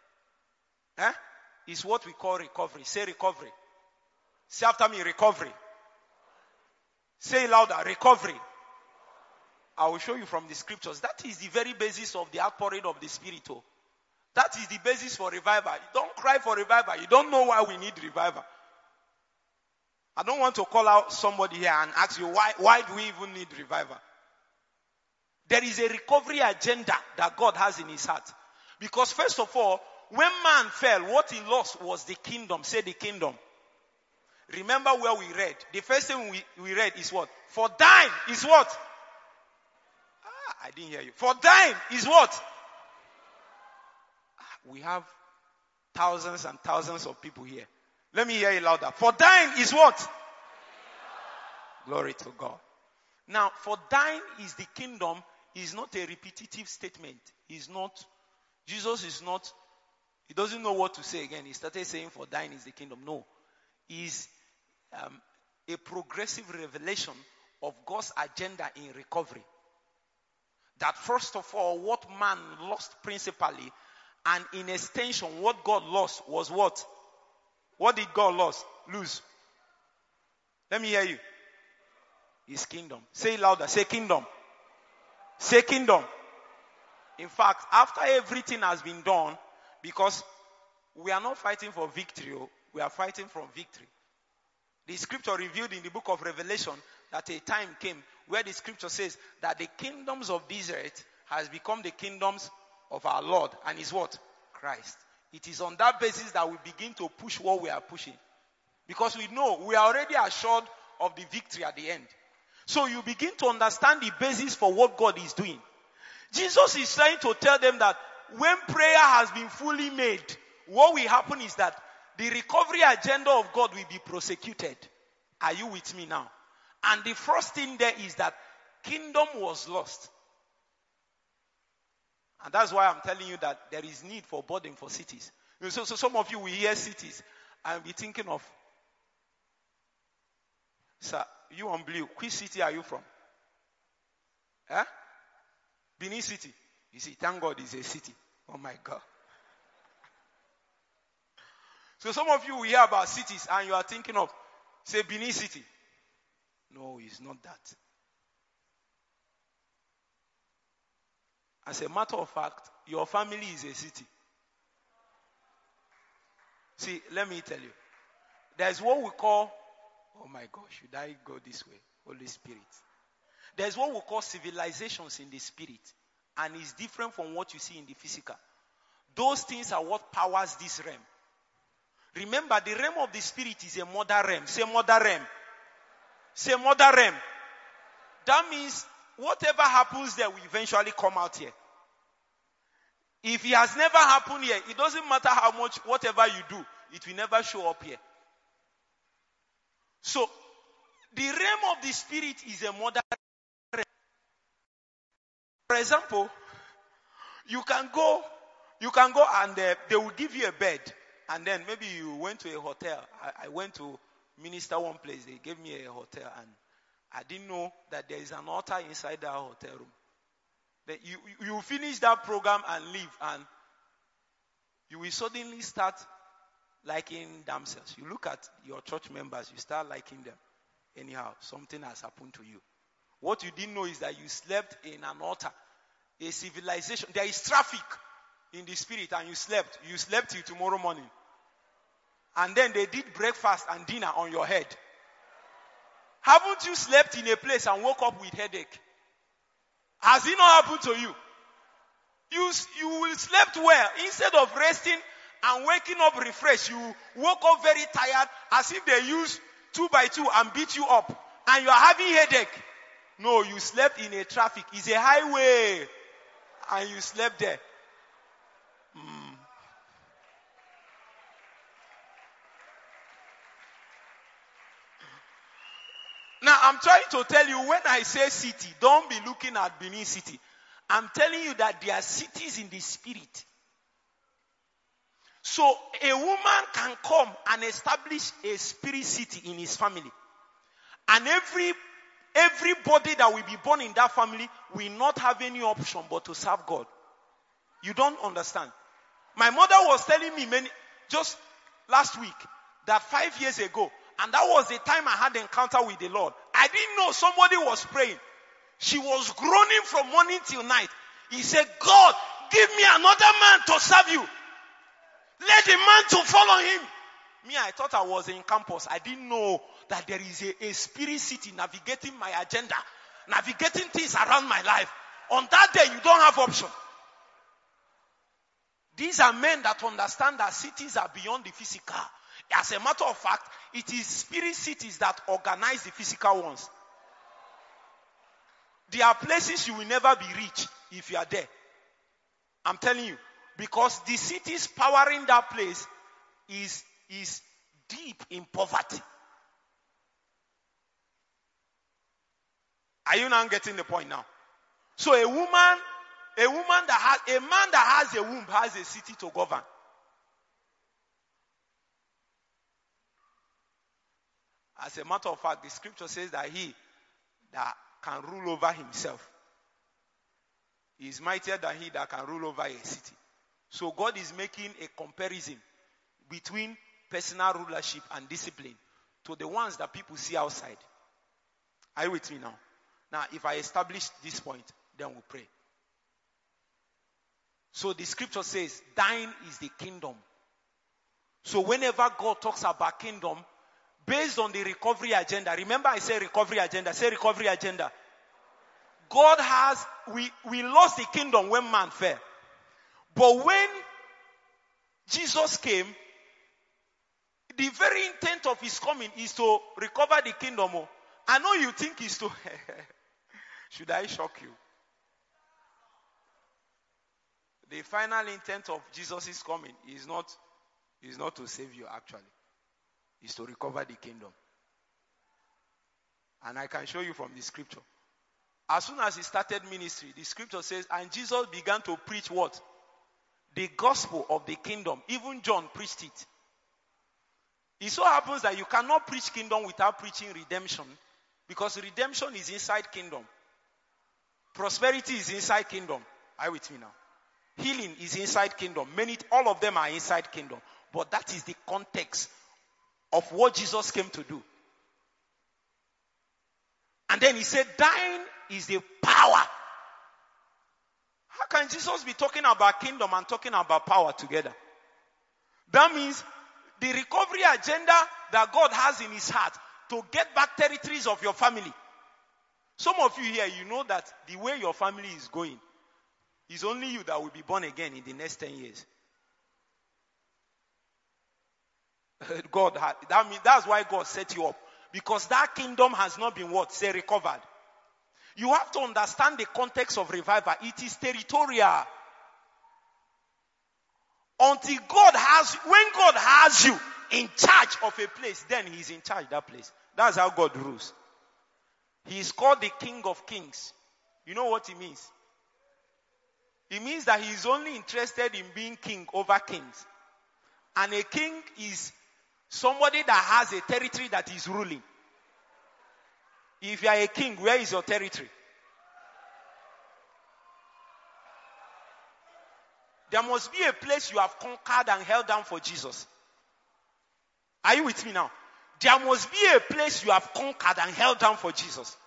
S3: is what we call recovery. Say recovery. Say after me, recovery. Say it louder, recovery. I will show you from the scriptures. That is the very basis of the outpouring of the Spirit. That is the basis for revival. You don't cry for revival. You don't know why we need revival. I don't want to call out somebody here and ask you why do we even need revival? There is a recovery agenda that God has in his heart. Because first of all, when man fell, what he lost was the kingdom. Say the kingdom. Remember where we read. The first thing we read is what? For thine is what? I didn't hear you. For thine is what? We have thousands and thousands of people here. Let me hear it louder. For thine is what? Glory to God. Now, for thine is the kingdom is not a repetitive statement. Jesus is not, he doesn't know what to say again. He started saying for thine is the kingdom. No. He's a progressive revelation of God's agenda in recovery. That first of all, what man lost principally, and in extension, what God lost was what? What did God lose? Let me hear you. His kingdom. Say it louder. Say kingdom. Say kingdom. In fact, after everything has been done, because we are not fighting for victory, we are fighting from victory. The scripture revealed in the book of Revelation that a time came where the scripture says that the kingdoms of this earth has become the kingdoms of our Lord and his what? Christ. It is on that basis that we begin to push what we are pushing. Because we know we are already assured of the victory at the end. So you begin to understand the basis for what God is doing. Jesus is trying to tell them that when prayer has been fully made, what will happen is that the recovery agenda of God will be prosecuted. Are you with me now? And the first thing there is that kingdom was lost. And that's why I'm telling you that there is need for burden for cities. So some of you will hear cities and be thinking of, sir, you on blue, which city are you from? Benin City. You see, thank God it's a city. Oh my God. So some of you will hear about cities and you are thinking of, say, Benin City. No, it's not that. As a matter of fact, your family is a city. See, let me tell you. There's what we call, oh my God, should I go this way? Holy Spirit. There's what we call civilizations in the spirit. And it's different from what you see in the physical. Those things are what powers this realm. Remember, the realm of the spirit is a mother realm. Say mother realm. Say mother realm. That means whatever happens there will eventually come out here. If it has never happened here, it doesn't matter how much, whatever you do, it will never show up here. So, the realm of the spirit is a mother realm. For example, you can go and they will give you a bed. And then maybe you went to a hotel. I went to minister one place. They gave me a hotel and I didn't know that there is an altar inside that hotel room. That you finish that program and leave and you will suddenly start liking themselves. You look at your church members, you start liking them. Anyhow, something has happened to you. What you didn't know is that you slept in an altar, a civilization. There is traffic in the spirit and you slept. You slept till tomorrow morning. And then they did breakfast and dinner on your head. Haven't you slept in a place and woke up with headache? Has it not happened to you? You will slept well. Instead of resting and waking up refreshed, you woke up very tired as if they used 2x2 and beat you up. And you are having headache. No, you slept in a traffic. It's a highway. And you slept there. Now, I'm trying to tell you, when I say city, don't be looking at Benin City. I'm telling you that there are cities in the spirit. So, a woman can come and establish a spirit city in his family. And everybody that will be born in that family will not have any option but to serve God. You don't understand. My mother was telling me just last week that 5 years ago, and that was the time I had an encounter with the Lord. I didn't know somebody was praying. She was groaning from morning till night. He said, God, give me another man to serve you. Let the man to follow him. Me, I thought I was in campus. I didn't know that there is a spirit city navigating my agenda, navigating things around my life. On that day, you don't have option. These are men that understand that cities are beyond the physical. As a matter of fact, it is spirit cities that organize the physical ones. There are places you will never be rich if you are there. I'm telling you. Because the cities powering that place is deep in poverty. Are you now getting the point now? So a man that has a womb has a city to govern. As a matter of fact, the scripture says that he that can rule over himself He is mightier than he that can rule over a city. So God is making a comparison between personal rulership and discipline to the ones that people see outside. Are you with me now? Now, if I establish this point, then we'll pray. So the scripture says, thine is the kingdom. So whenever God talks about kingdom, based on the recovery agenda, remember I say recovery agenda, say recovery agenda. God has, we lost the kingdom when man fell. But when Jesus came, the very intent of his coming is to recover the kingdom. I know you think it's to, should I shock you? The final intent of Jesus' coming is not to save you actually. It's to recover the kingdom. And I can show you from the scripture. As soon as he started ministry, the scripture says, and Jesus began to preach what? The gospel of the kingdom. Even John preached it. It so happens that you cannot preach kingdom without preaching redemption, because redemption is inside kingdom. Prosperity is inside kingdom. Are you with me now? Healing is inside kingdom. All of them are inside kingdom. But that is the context of what Jesus came to do. And then he said, thine is the power. How can Jesus be talking about kingdom and talking about power together? That means the recovery agenda that God has in his heart to get back territories of your family. Some of you here, you know that the way your family is going, it's only you that will be born again in the next 10 years. That's why God set you up. Because that kingdom has not been what? Say recovered. You have to understand the context of revival. It is territorial. When God has you in charge of a place, then he's in charge of that place. That's how God rules. He is called the King of Kings. You know what it means? It means that he is only interested in being king over kings. And a king is somebody that has a territory that is ruling. If you are a king, where is your territory? There must be a place you have conquered and held down for Jesus. Are you with me now? There must be a place you have conquered and held down for Jesus.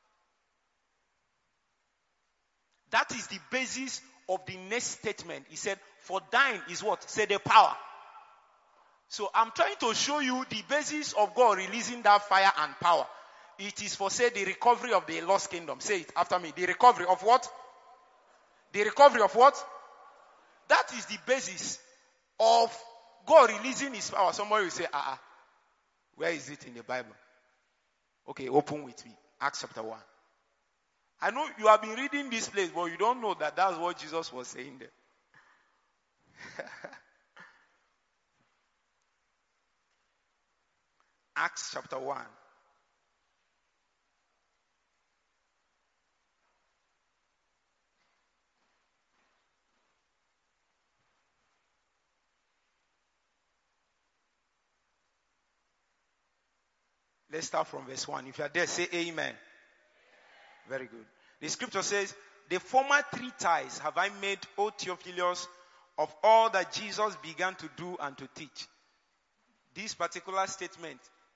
S3: That is the basis of the next statement. He said, for thine is what? Say the power. So I'm trying to show you the basis of God releasing that fire and power. It is for, say, the recovery of the lost kingdom. Say it after me. The recovery of what? The recovery of what? That is the basis of God releasing his power. Somebody will say, where is it in the Bible? Okay, open with me. Acts chapter 1. I know you have been reading this place, but you don't know that that's what Jesus was saying there. Acts chapter 1. Let's start from verse 1. If you are there, say amen. Very good. The scripture says, the former 3 ties have I made, O Theophilus, of all that Jesus began to do and to teach. This particular statement,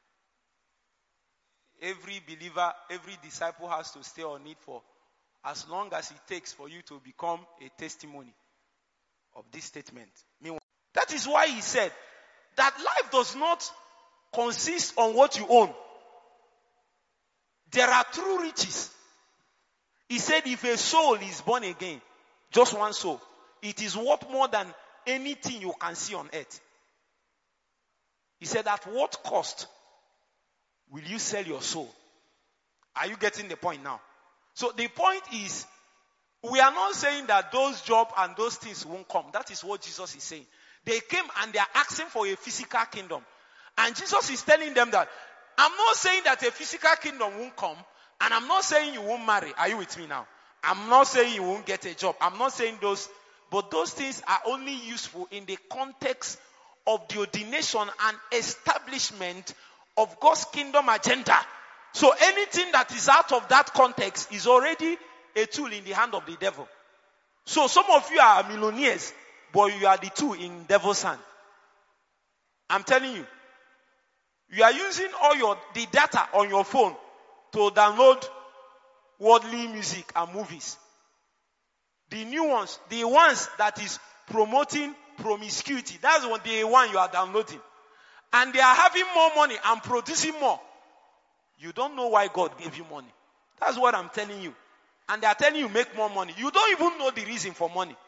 S3: every believer, every disciple has to stay on it for as long as it takes for you to become a testimony of this statement. Meanwhile, that is why he said that life does not consist on what you own. There are true riches. He said if a soul is born again, just one soul, it is worth more than anything you can see on earth. He said, at what cost will you sell your soul? Are you getting the point now? So the point is, we are not saying that those jobs and those things won't come. That is what Jesus is saying. They came and they are asking for a physical kingdom. And Jesus is telling them that, I'm not saying that a physical kingdom won't come, and I'm not saying you won't marry. Are you with me now? I'm not saying you won't get a job. I'm not saying those, but those things are only useful in the context of the ordination and establishment of God's kingdom agenda. So anything that is out of that context is already a tool in the hand of the devil. So some of you are millionaires, but you are the two in devil's hand. I'm telling you. You are using all the data on your phone to download worldly music and movies. The new ones, the ones that is promoting promiscuity, that's the one you are downloading. And they are having more money and producing more. You don't know why God gave you money. That's what I'm telling you. And they are telling you make more money. You don't even know the reason for money.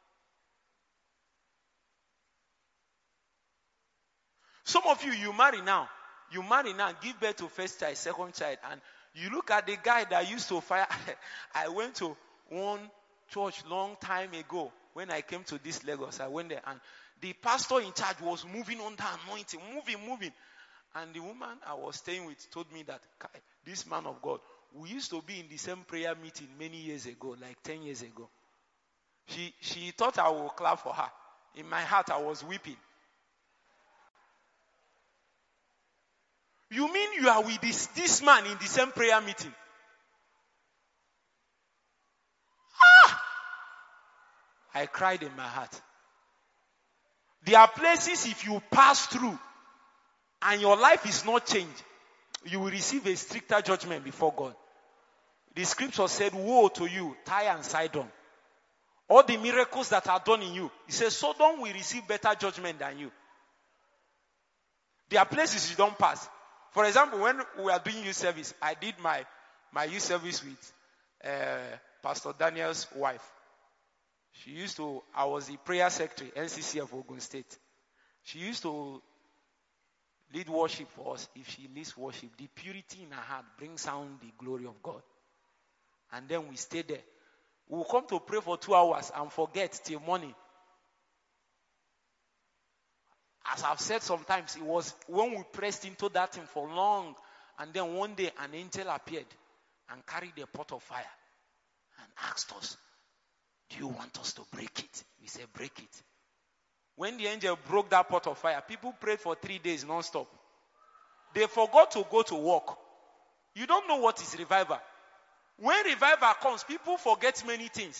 S3: Some of you, you marry now, give birth to first child, second child, and you look at the guy that used to fire. I went to one church long time ago when I came to this Lagos. I went there and the pastor in charge was moving on the anointing, moving. And the woman I was staying with told me that this man of God, we used to be in the same prayer meeting many years ago, like 10 years ago. She thought I would clap for her. In my heart, I was weeping. You mean you are with this man in the same prayer meeting? I cried in my heart. There are places if you pass through and your life is not changed, you will receive a stricter judgment before God. The scripture said, woe to you, Tyre and Sidon. All the miracles that are done in you. It says, Sodom will receive better judgment than you. There are places you don't pass. For example, when we are doing youth service, I did my youth service with Pastor Daniel's wife. I was the prayer secretary, NCC of Ogun State. She used to lead worship for us. If she leads worship, the purity in her heart brings out the glory of God. And then we stay there. We'll come to pray for 2 hours and forget till morning. As I've said sometimes, it was when we pressed into that thing for long, and then one day an angel appeared and carried a pot of fire and asked us, do you want us to break it? We said, break it. When the angel broke that pot of fire, people prayed for 3 days non-stop. They forgot to go to work. You don't know what is revival. When revival comes, people forget many things.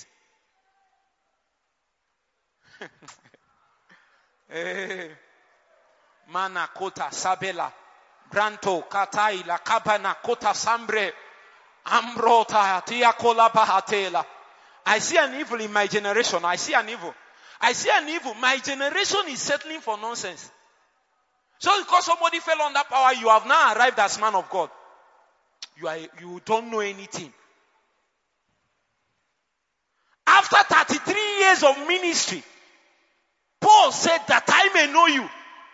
S3: Mana kota sabela, granto katai la kabana kota sambre, ambrota tia kola bahatela. I see an evil in my generation. I see an evil. My generation is settling for nonsense. So because somebody fell under power, you have now arrived as man of God. You don't know anything. After 33 years of ministry, Paul said that I may know you.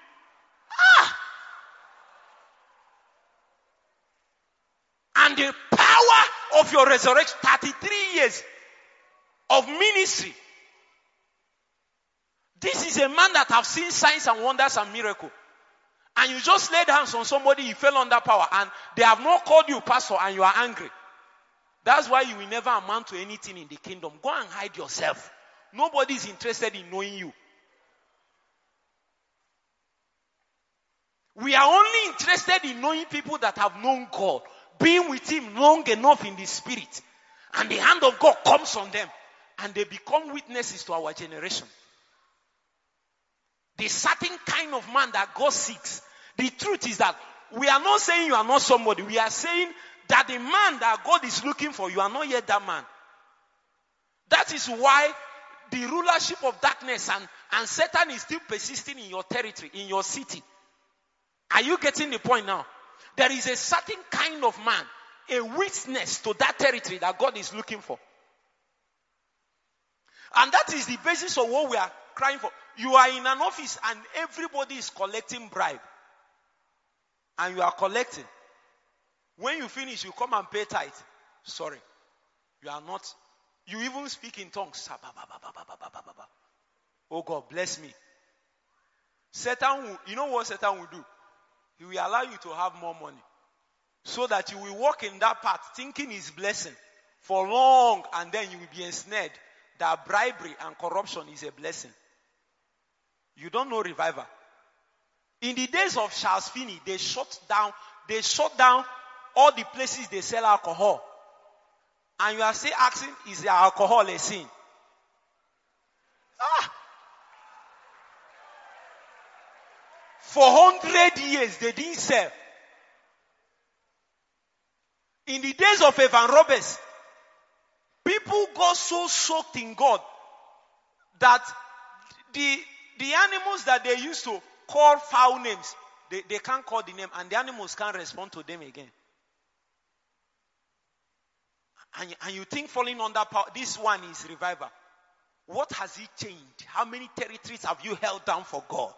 S3: And the power of your resurrection, 33 years of ministry. This is a man that have seen signs and wonders and miracles. And you just laid hands on somebody, he fell under power, and they have not called you pastor, and you are angry. That's why you will never amount to anything in the kingdom. Go and hide yourself. Nobody is interested in knowing you. We are only interested in knowing people that have known God, being with him long enough in the spirit, and the hand of God comes on them, and they become witnesses to our generation. The certain kind of man that God seeks. The truth is that we are not saying you are not somebody. We are saying that the man that God is looking for, you are not yet that man. That is why the rulership of darkness and Satan is still persisting in your territory, in your city. Are you getting the point now? There is a certain kind of man, a witness to that territory that God is looking for. And that is the basis of what we are crying for. You are in an office and everybody is collecting bribe. And you are collecting. When you finish, you come and pay tithe. Sorry. You are not. You even speak in tongues. Oh God, bless me. You know what Satan will do? He will allow you to have more money. So that you will walk in that path thinking his blessing for long, and then you will be ensnared that bribery and corruption is a blessing. You don't know revival. In the days of Charles Finney, they shut down all the places they sell alcohol. And you are still asking, is the alcohol a sin? For 100 years, they didn't sell. In the days of Evan Roberts, people got so soaked in God that the animals that they used to call foul names, they can't call the name, and the animals can't respond to them again. And you think falling under power, this one is revival. What has it changed? How many territories have you held down for God?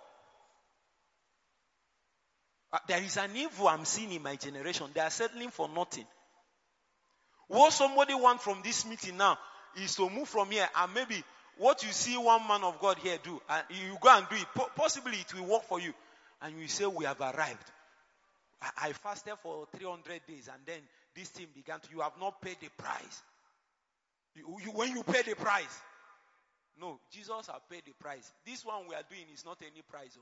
S3: There is an evil I'm seeing in my generation. They are settling for nothing. What somebody wants from this meeting now is to move from here, and maybe what you see one man of God here do, and you go and do it. Possibly it will work for you. And you say, we have arrived. I fasted for 300 days, and then this thing began to, you have not paid the price. When you pay the price. No, Jesus has paid the price. This one we are doing is not any price.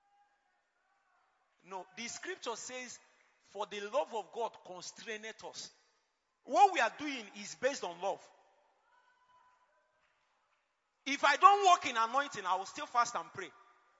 S3: No, the scripture says, for the love of God constraineth us. What we are doing is based on love. If I don't walk in anointing, I will still fast and pray.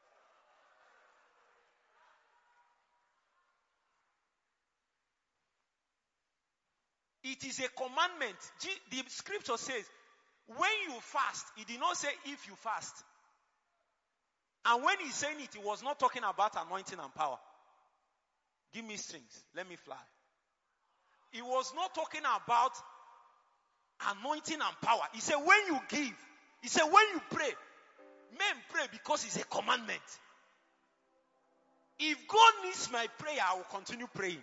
S3: It is a commandment. The scripture says, when you fast, it did not say if you fast. And when he's saying it, he was not talking about anointing and power. Give me strings. Let me fly. He was not talking about anointing and power. He said when you give. He said when you pray. Men pray because it's a commandment. If God needs my prayer, I will continue praying.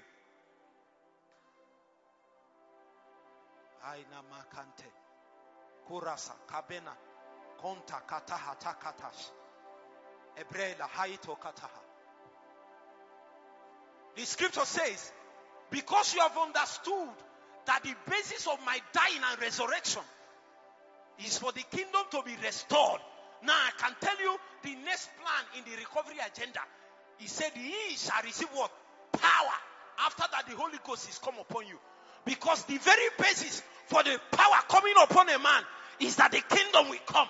S3: Aina makante. Kurasa kabena. Konta kataha takatash. Ebrela haito kataha. The scripture says, because you have understood that the basis of my dying and resurrection is for the kingdom to be restored. Now I can tell you the next plan in the recovery agenda. He said, ye shall receive what? Power. After that the Holy Ghost is come upon you. Because the very basis for the power coming upon a man is that the kingdom will come.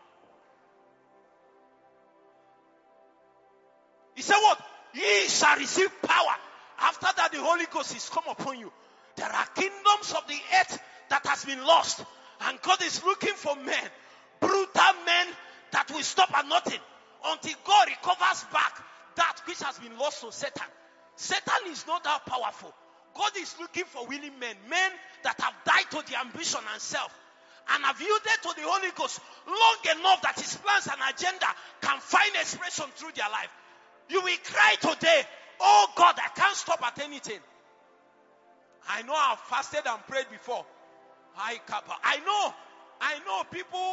S3: He said what? Ye shall receive power. After that the Holy Ghost is come upon you. There are kingdoms of the earth that has been lost. And God is looking for men. Brutal men that will stop at nothing. Until God recovers back that which has been lost to Satan. Satan is not that powerful. God is looking for willing men. Men that have died to the ambition and self. And have yielded to the Holy Ghost long enough that his plans and agenda can find expression through their life. You will cry today, oh God, I can't stop at anything. I know I've fasted and prayed before. I know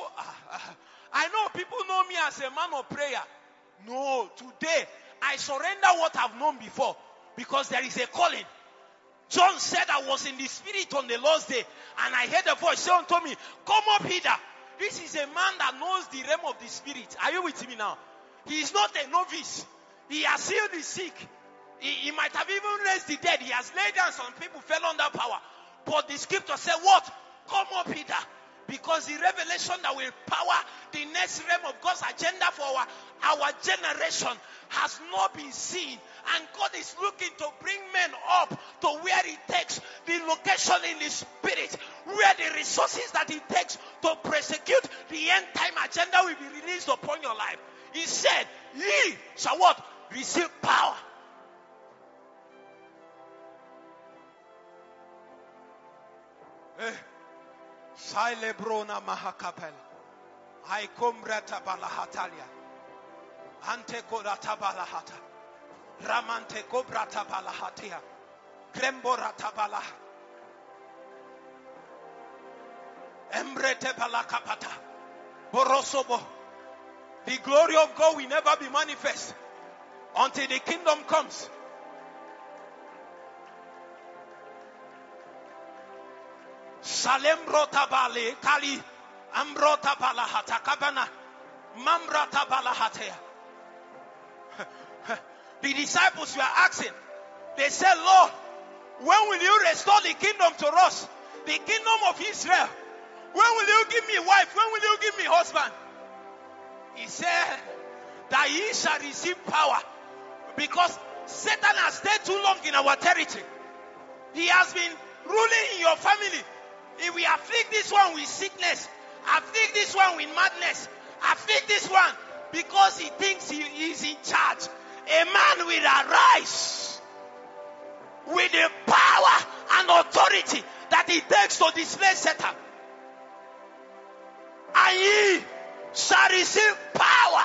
S3: people know me as a man of prayer. No, today I surrender what I've known before because there is a calling. John said I was in the spirit on the Lord's day and I heard a voice say unto me, come up hither. This is a man that knows the realm of the spirit. Are you with me now? He is not a novice. He has healed the sick. He might have even raised the dead. He has laid hands on people, fell under power. But the scripture said what? Come up hither. Because the revelation that will power the next realm of God's agenda for our generation has not been seen. And God is looking to bring men up to where it takes the location in the spirit, where the resources that it takes to prosecute the end time agenda will be released upon your life. He said, ye shall what? Receive power. Sailebrona mahakapel. I combrata balahatalia. Ante korata balahata. Ramante kobrata balahatia. Gremborata balah. Embrete balakapata. Borosobo. The glory of God will never be manifest until the kingdom comes. Salem brota bale kali ambrota balahata kabana mambrata balahatea. The disciples were asking, they said, Lord, when will you restore the kingdom to us? The kingdom of Israel. When will you give me wife? When will you give me husband? He said that ye shall receive power. Because Satan has stayed too long in our territory. He has been ruling in your family. If we afflict this one with sickness, afflict this one with madness, afflict this one because he thinks he is in charge. A man will arise with the power and authority that he takes to display Satan. And ye shall receive power.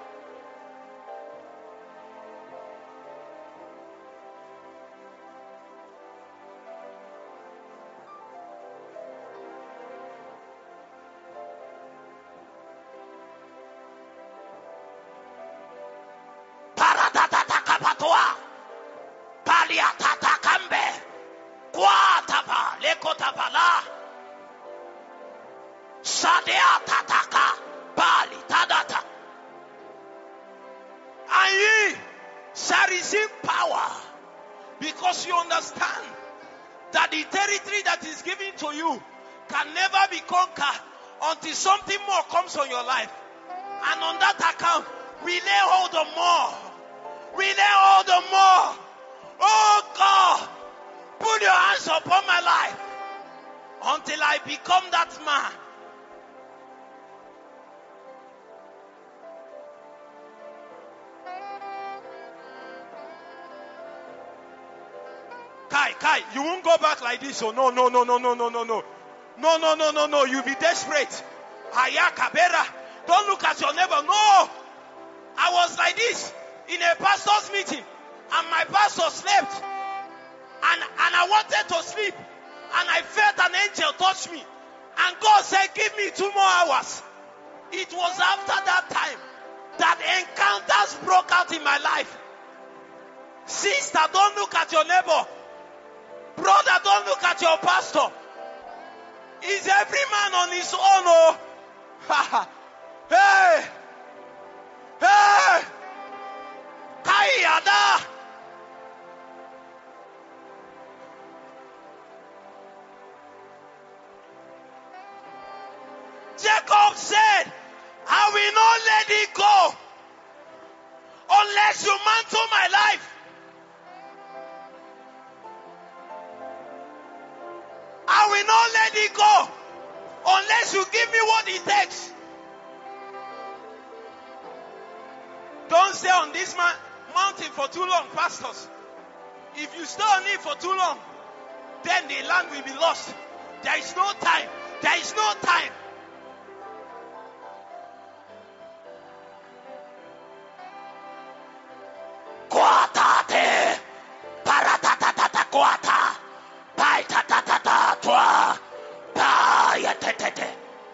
S3: Paratatatakapatoa. Paliatatakambe. Kwatapa. Lekotapala. Sadea tataka. Pali tadata. And ye shall receive power. Because you understand that the territory that is given to you can never be conquered until something more comes on your life. And on that account, we lay hold of more. We lay hold of more. Oh God, put your hands upon my life until I become that man. Kai, you won't go back like this. Oh no. No. You'll be desperate. Ayakabera. Don't look at your neighbor. No. I was like this in a pastor's meeting, and my pastor slept, and I wanted to sleep, and I felt an angel touch me, and God said, give me 2 more hours. It was after that time that encounters broke out in my life. Sister, don't look at your neighbor. Brother, don't look at your pastor. Is every man on his own? Oh, hey, Kayada. Jacob said, I will not let it go unless you mantle my life. I will not let it go unless you give me what it takes. Don't stay on this mountain for too long, pastors. If you stay on it for too long, then the land will be lost. There is no time. There is no time. Quatate, paratatata quata, paitatata tua, payatete.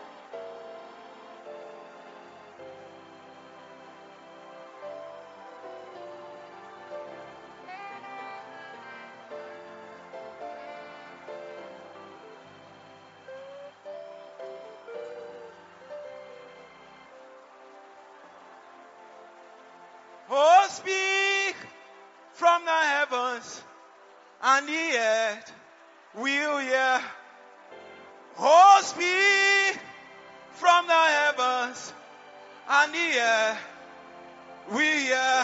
S3: Oh, speak from the heavens, and the earth will hear. Oh, speak from the heavens, and the earth will hear.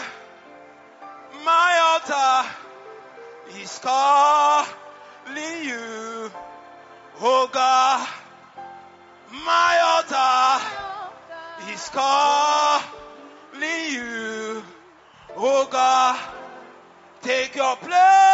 S3: My altar is calling you, oh God. My altar is calling you, oh God. Take your place.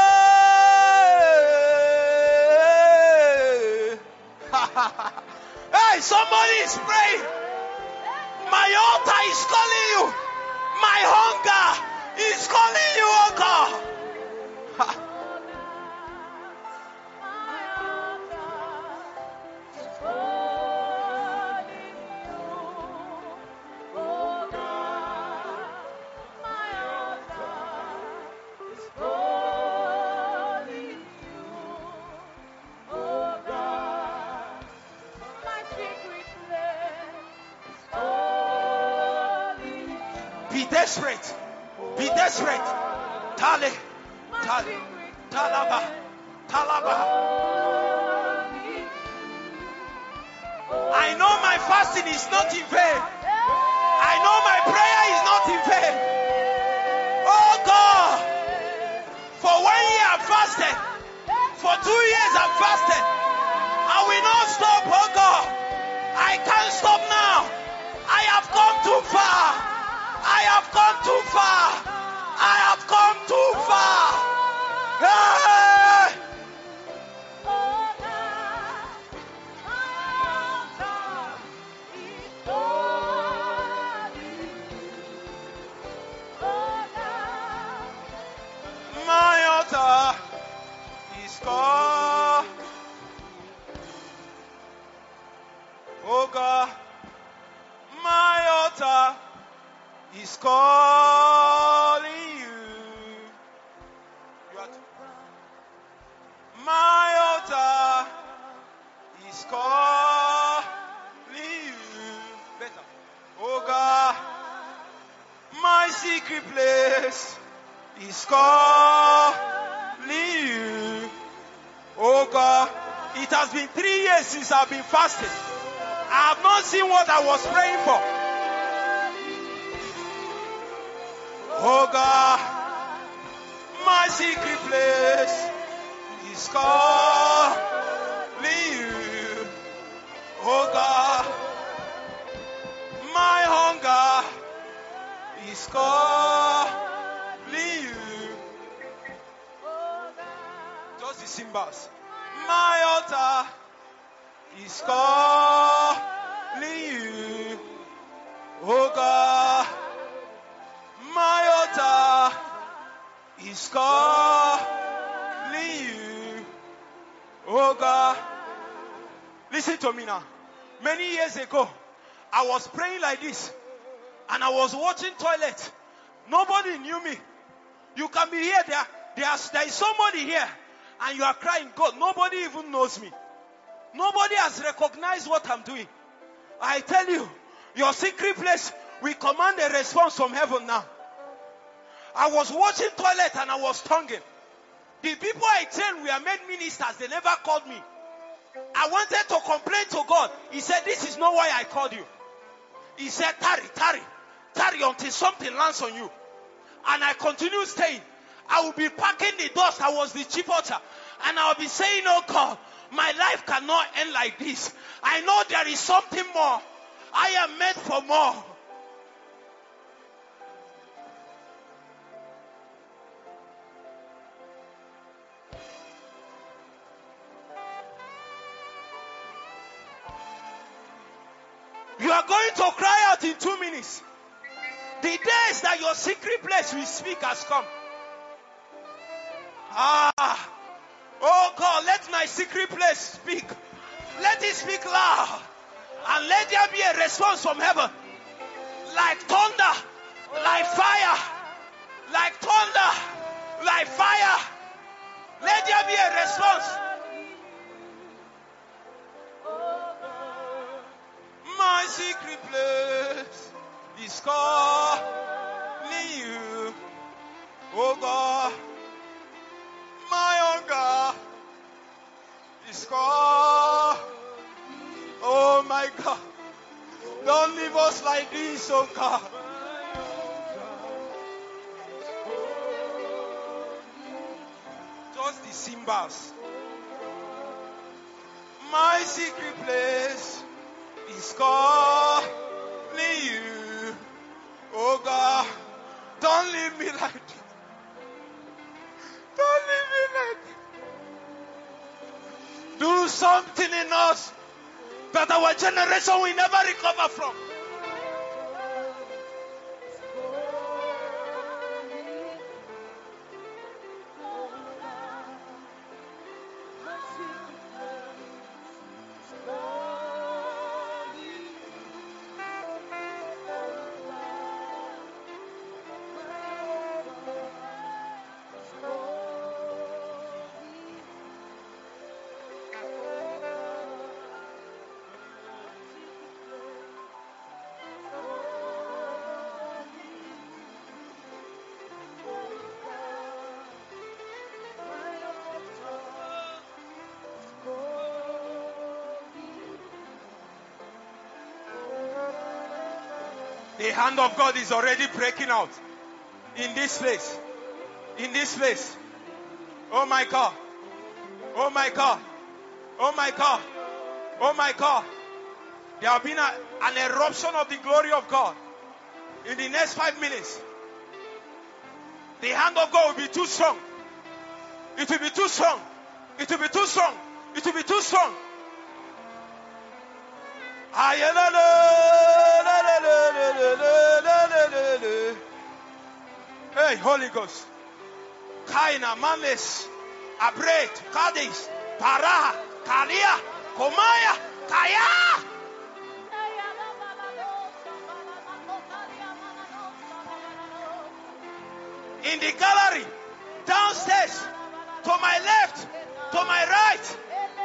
S3: Hey, somebody is praying. My altar is calling you. My hunger is calling you, oh God. Be desperate. Be desperate. Tale. Talaba. I know my fasting is not in vain. I know my prayer is not in vain. Oh God, for 1 year I fasted, for 2 years I fasted. I will not stop, oh God. I can't stop now. I have come too far. I have come too far. I have come too far. Hey! My altar is called. Oh God, my altar is calling you. My altar is calling you. Better. Oh God, my secret place is calling you. Oh God, it has been 3 years since I've been fasting. I have not seen what I was praying for. Oh God, my secret place is calling you. Oh God, my hunger is calling you. Just the cymbals. My altar is calling you. Oh God, my altar is calling you. Oh God, listen to me now. Many years ago, I was praying like this, and I was watching toilet. Nobody knew me. You can be here, there is somebody here, and you are crying, God, nobody even knows me. Nobody has recognized what I'm doing. I tell you, your secret place, we command a response from heaven now. I was watching toilet and I was tonguing. The people I trained were made ministers. They never called me. I wanted to complain to God. He said, this is not why I called you. He said, tarry until something lands on you. And I continued staying. I will be packing the dust. I was the chief usher. And I will be saying, oh God, my life cannot end like this. I know there is something more. I am meant for more. You are going to cry out in 2 minutes. The days that your secret place will speak has come. Oh God, let my secret place speak. Let it speak loud. And let there be a response from heaven. Like thunder, like fire. Like thunder, like fire. Let there be a response. My secret place is calling you. Oh God, my hunger is calling. Oh my God, don't leave us like this, oh God. Just the cymbals. My secret place is calling you. Oh God, don't leave me like this. Don't leave me like this. Do something in us that our generation will never recover from. The hand of God is already breaking out.
S1: In this place. In this place. Oh my God. Oh my God. Oh my God. Oh my God. There have been an eruption of the glory of God. In the next 5 minutes, the hand of God will be too strong. It will be too strong. It will be too strong. It will be too strong. Hey, Holy Ghost. Kaina, Manes, Abret, Kadis, Para, Kalia, Komaya, Kaya. In the gallery, downstairs, to my left, to my right.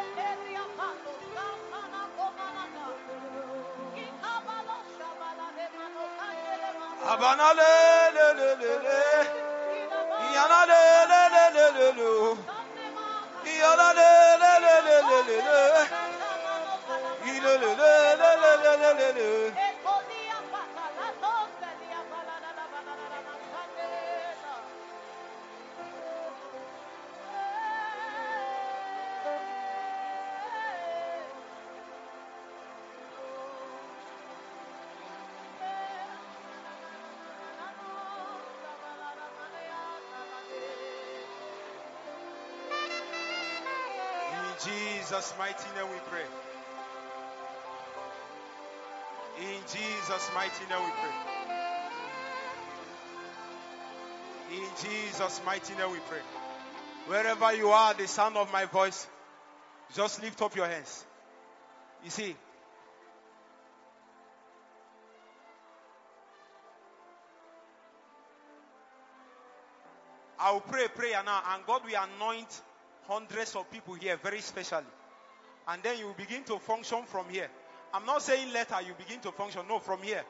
S1: Abanale, le, le, le, le. Yanale, le, le, le, le, le. Yanale, le, le, le, le, le, le. Le, le, le, le, le, le, le, le. In Jesus' mighty name we pray. In Jesus' mighty name we pray. In Jesus' mighty name we pray. Wherever you are, the sound of my voice, just lift up your hands. You see, I will pray a prayer now, and God will anoint hundreds of people here very specially. And then you will begin to function from here. I'm not saying later you begin to function. No, from here.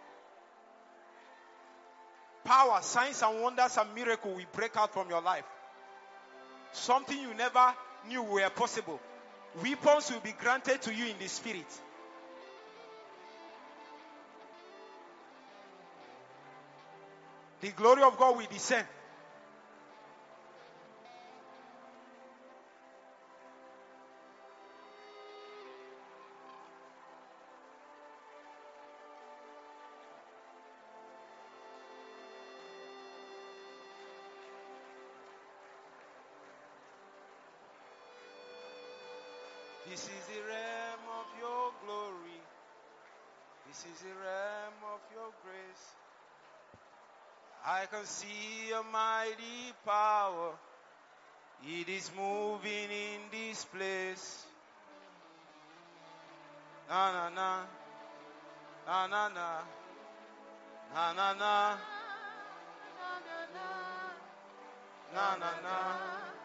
S1: Power, signs and wonders and miracles will break out from your life. Something you never knew were possible. Weapons will be granted to you in the spirit. The glory of God will descend. This is the realm of your glory. This is the realm of your grace. I can see your mighty power. It is moving in this place. Na na na. Na na na. Na na na. Na na na.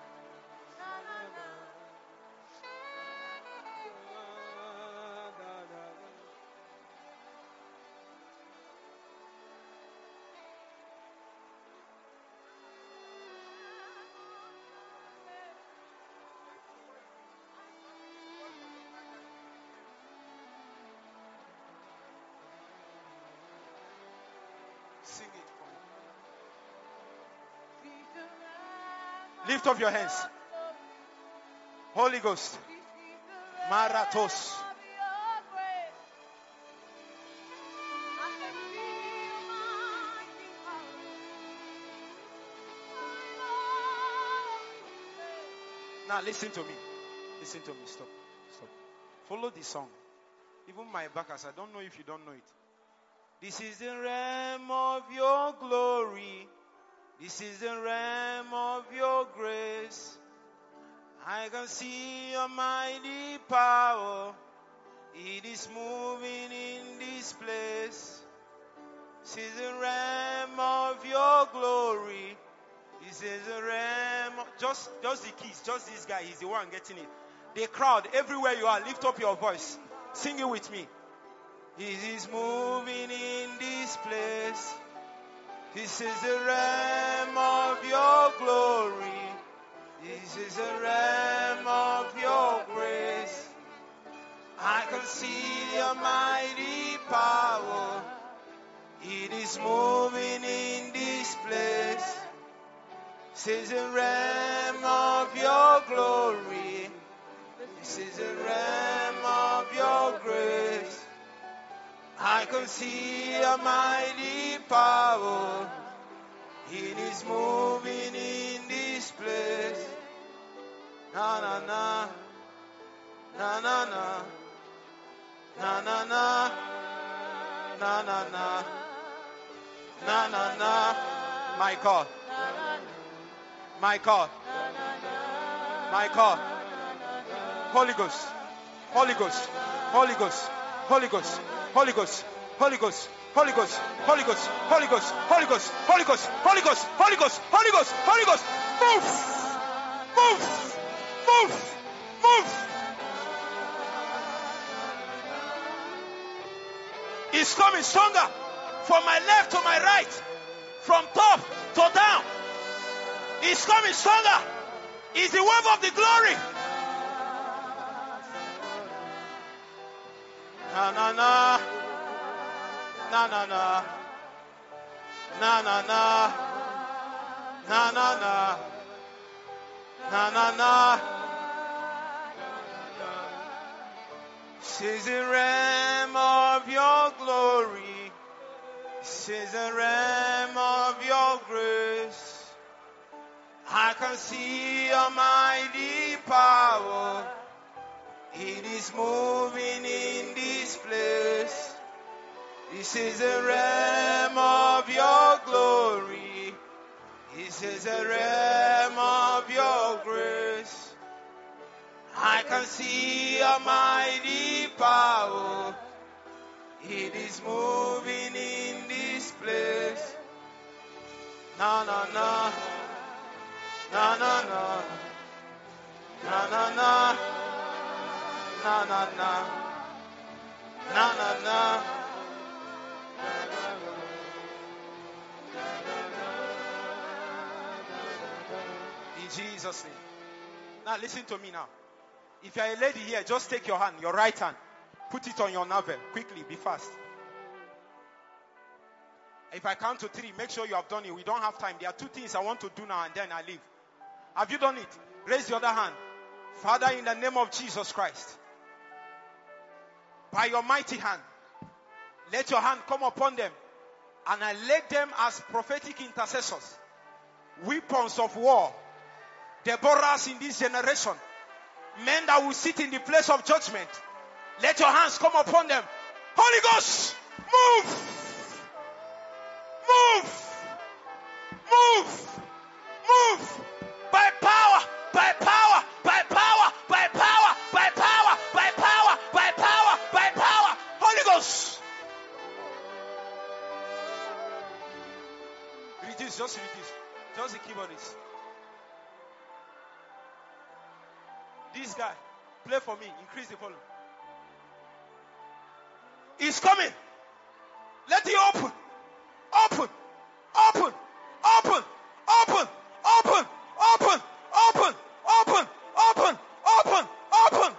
S1: Sing it for me. Lift up your hands. Holy Ghost. Maratos. Now listen to me. Listen to me. Stop. Stop. Follow the song. Even my backers, I don't know if you don't know it. This is the realm of your glory. This is the realm of your grace. I can see your mighty power. It is moving in this place. This is the realm of your glory. This is the realm. Just the keys. Just this guy. He's the one getting it. The crowd, everywhere you are, lift up your voice. Sing it with me. It is moving in this place. This is the realm of your glory. This is the realm of your grace. I can see your mighty power. It is moving in this place. This is the realm of your glory. This is the realm of your grace. I can see a mighty power. It is moving in this place. Na na na, na na na, na na na, na na na, na na na. My God, my God, my God. Holy Ghost, Holy Ghost, Holy Ghost, Holy Ghost, Holy Ghost, Holy Ghost, Holy Ghost, Holy Ghost, Holy Ghost, Holy Ghost, Holy Ghost, Holy Ghost, Holy Ghost, Holy Ghost, Holy Ghost, move, move, move, move. It's coming stronger from my left to my right, from top to down. It's coming stronger. It's the wave of the glory. Na na na, na na na, na na na, na na na, na na na. This is the realm of your glory. This is the realm of your grace. I can see a mighty power. It is moving in this place. This is the realm of your glory. This is the realm of your grace. I can see a mighty power. It is moving in this place. Na na na, na na na, na na na. Na na na, na na na. In Jesus' name. Now listen to me now. If you are a lady here, just take your hand, your right hand, put it on your navel quickly. Be fast. If I count to 3, make sure you have done it. We don't have time. There are 2 things I want to do now and then I leave. Have you done it? Raise the other hand. Father, in the name of Jesus Christ, by your mighty hand, let your hand come upon them, and I lay them as prophetic intercessors, weapons of war, Deborahs in this generation, men that will sit in the place of judgment. Let your hands come upon them. Holy Ghost, move, move, move, move, by power, by power, by power, by power, by power, by power, by power, by power. Holy Ghost. Reduce, just reduce. Just the keyboardist. This guy, play for me. Increase the volume. He's coming. Let it open. Open. Open. Open. Open. Open. Open. Open. Open. Open. Open. Open.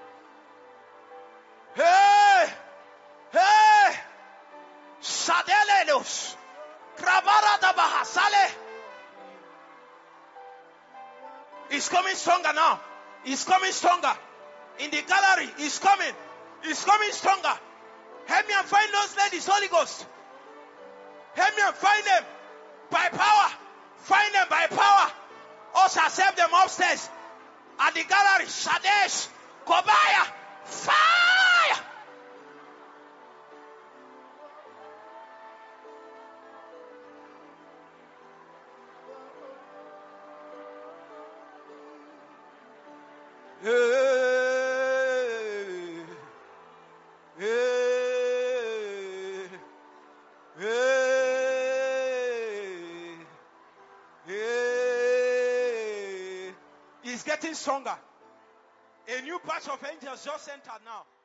S1: Hey. Hey. Sadelelos. Krabara da bahasale. He's coming stronger now. He's coming stronger. In the gallery, he's coming. He's coming stronger. Help me and find those ladies, Holy Ghost. Help me and find them by power. Find them by power. Or shall serve them upstairs. At the gallery, Shadesh, Kobaya, fire! It's getting stronger. A new batch of angels just entered now.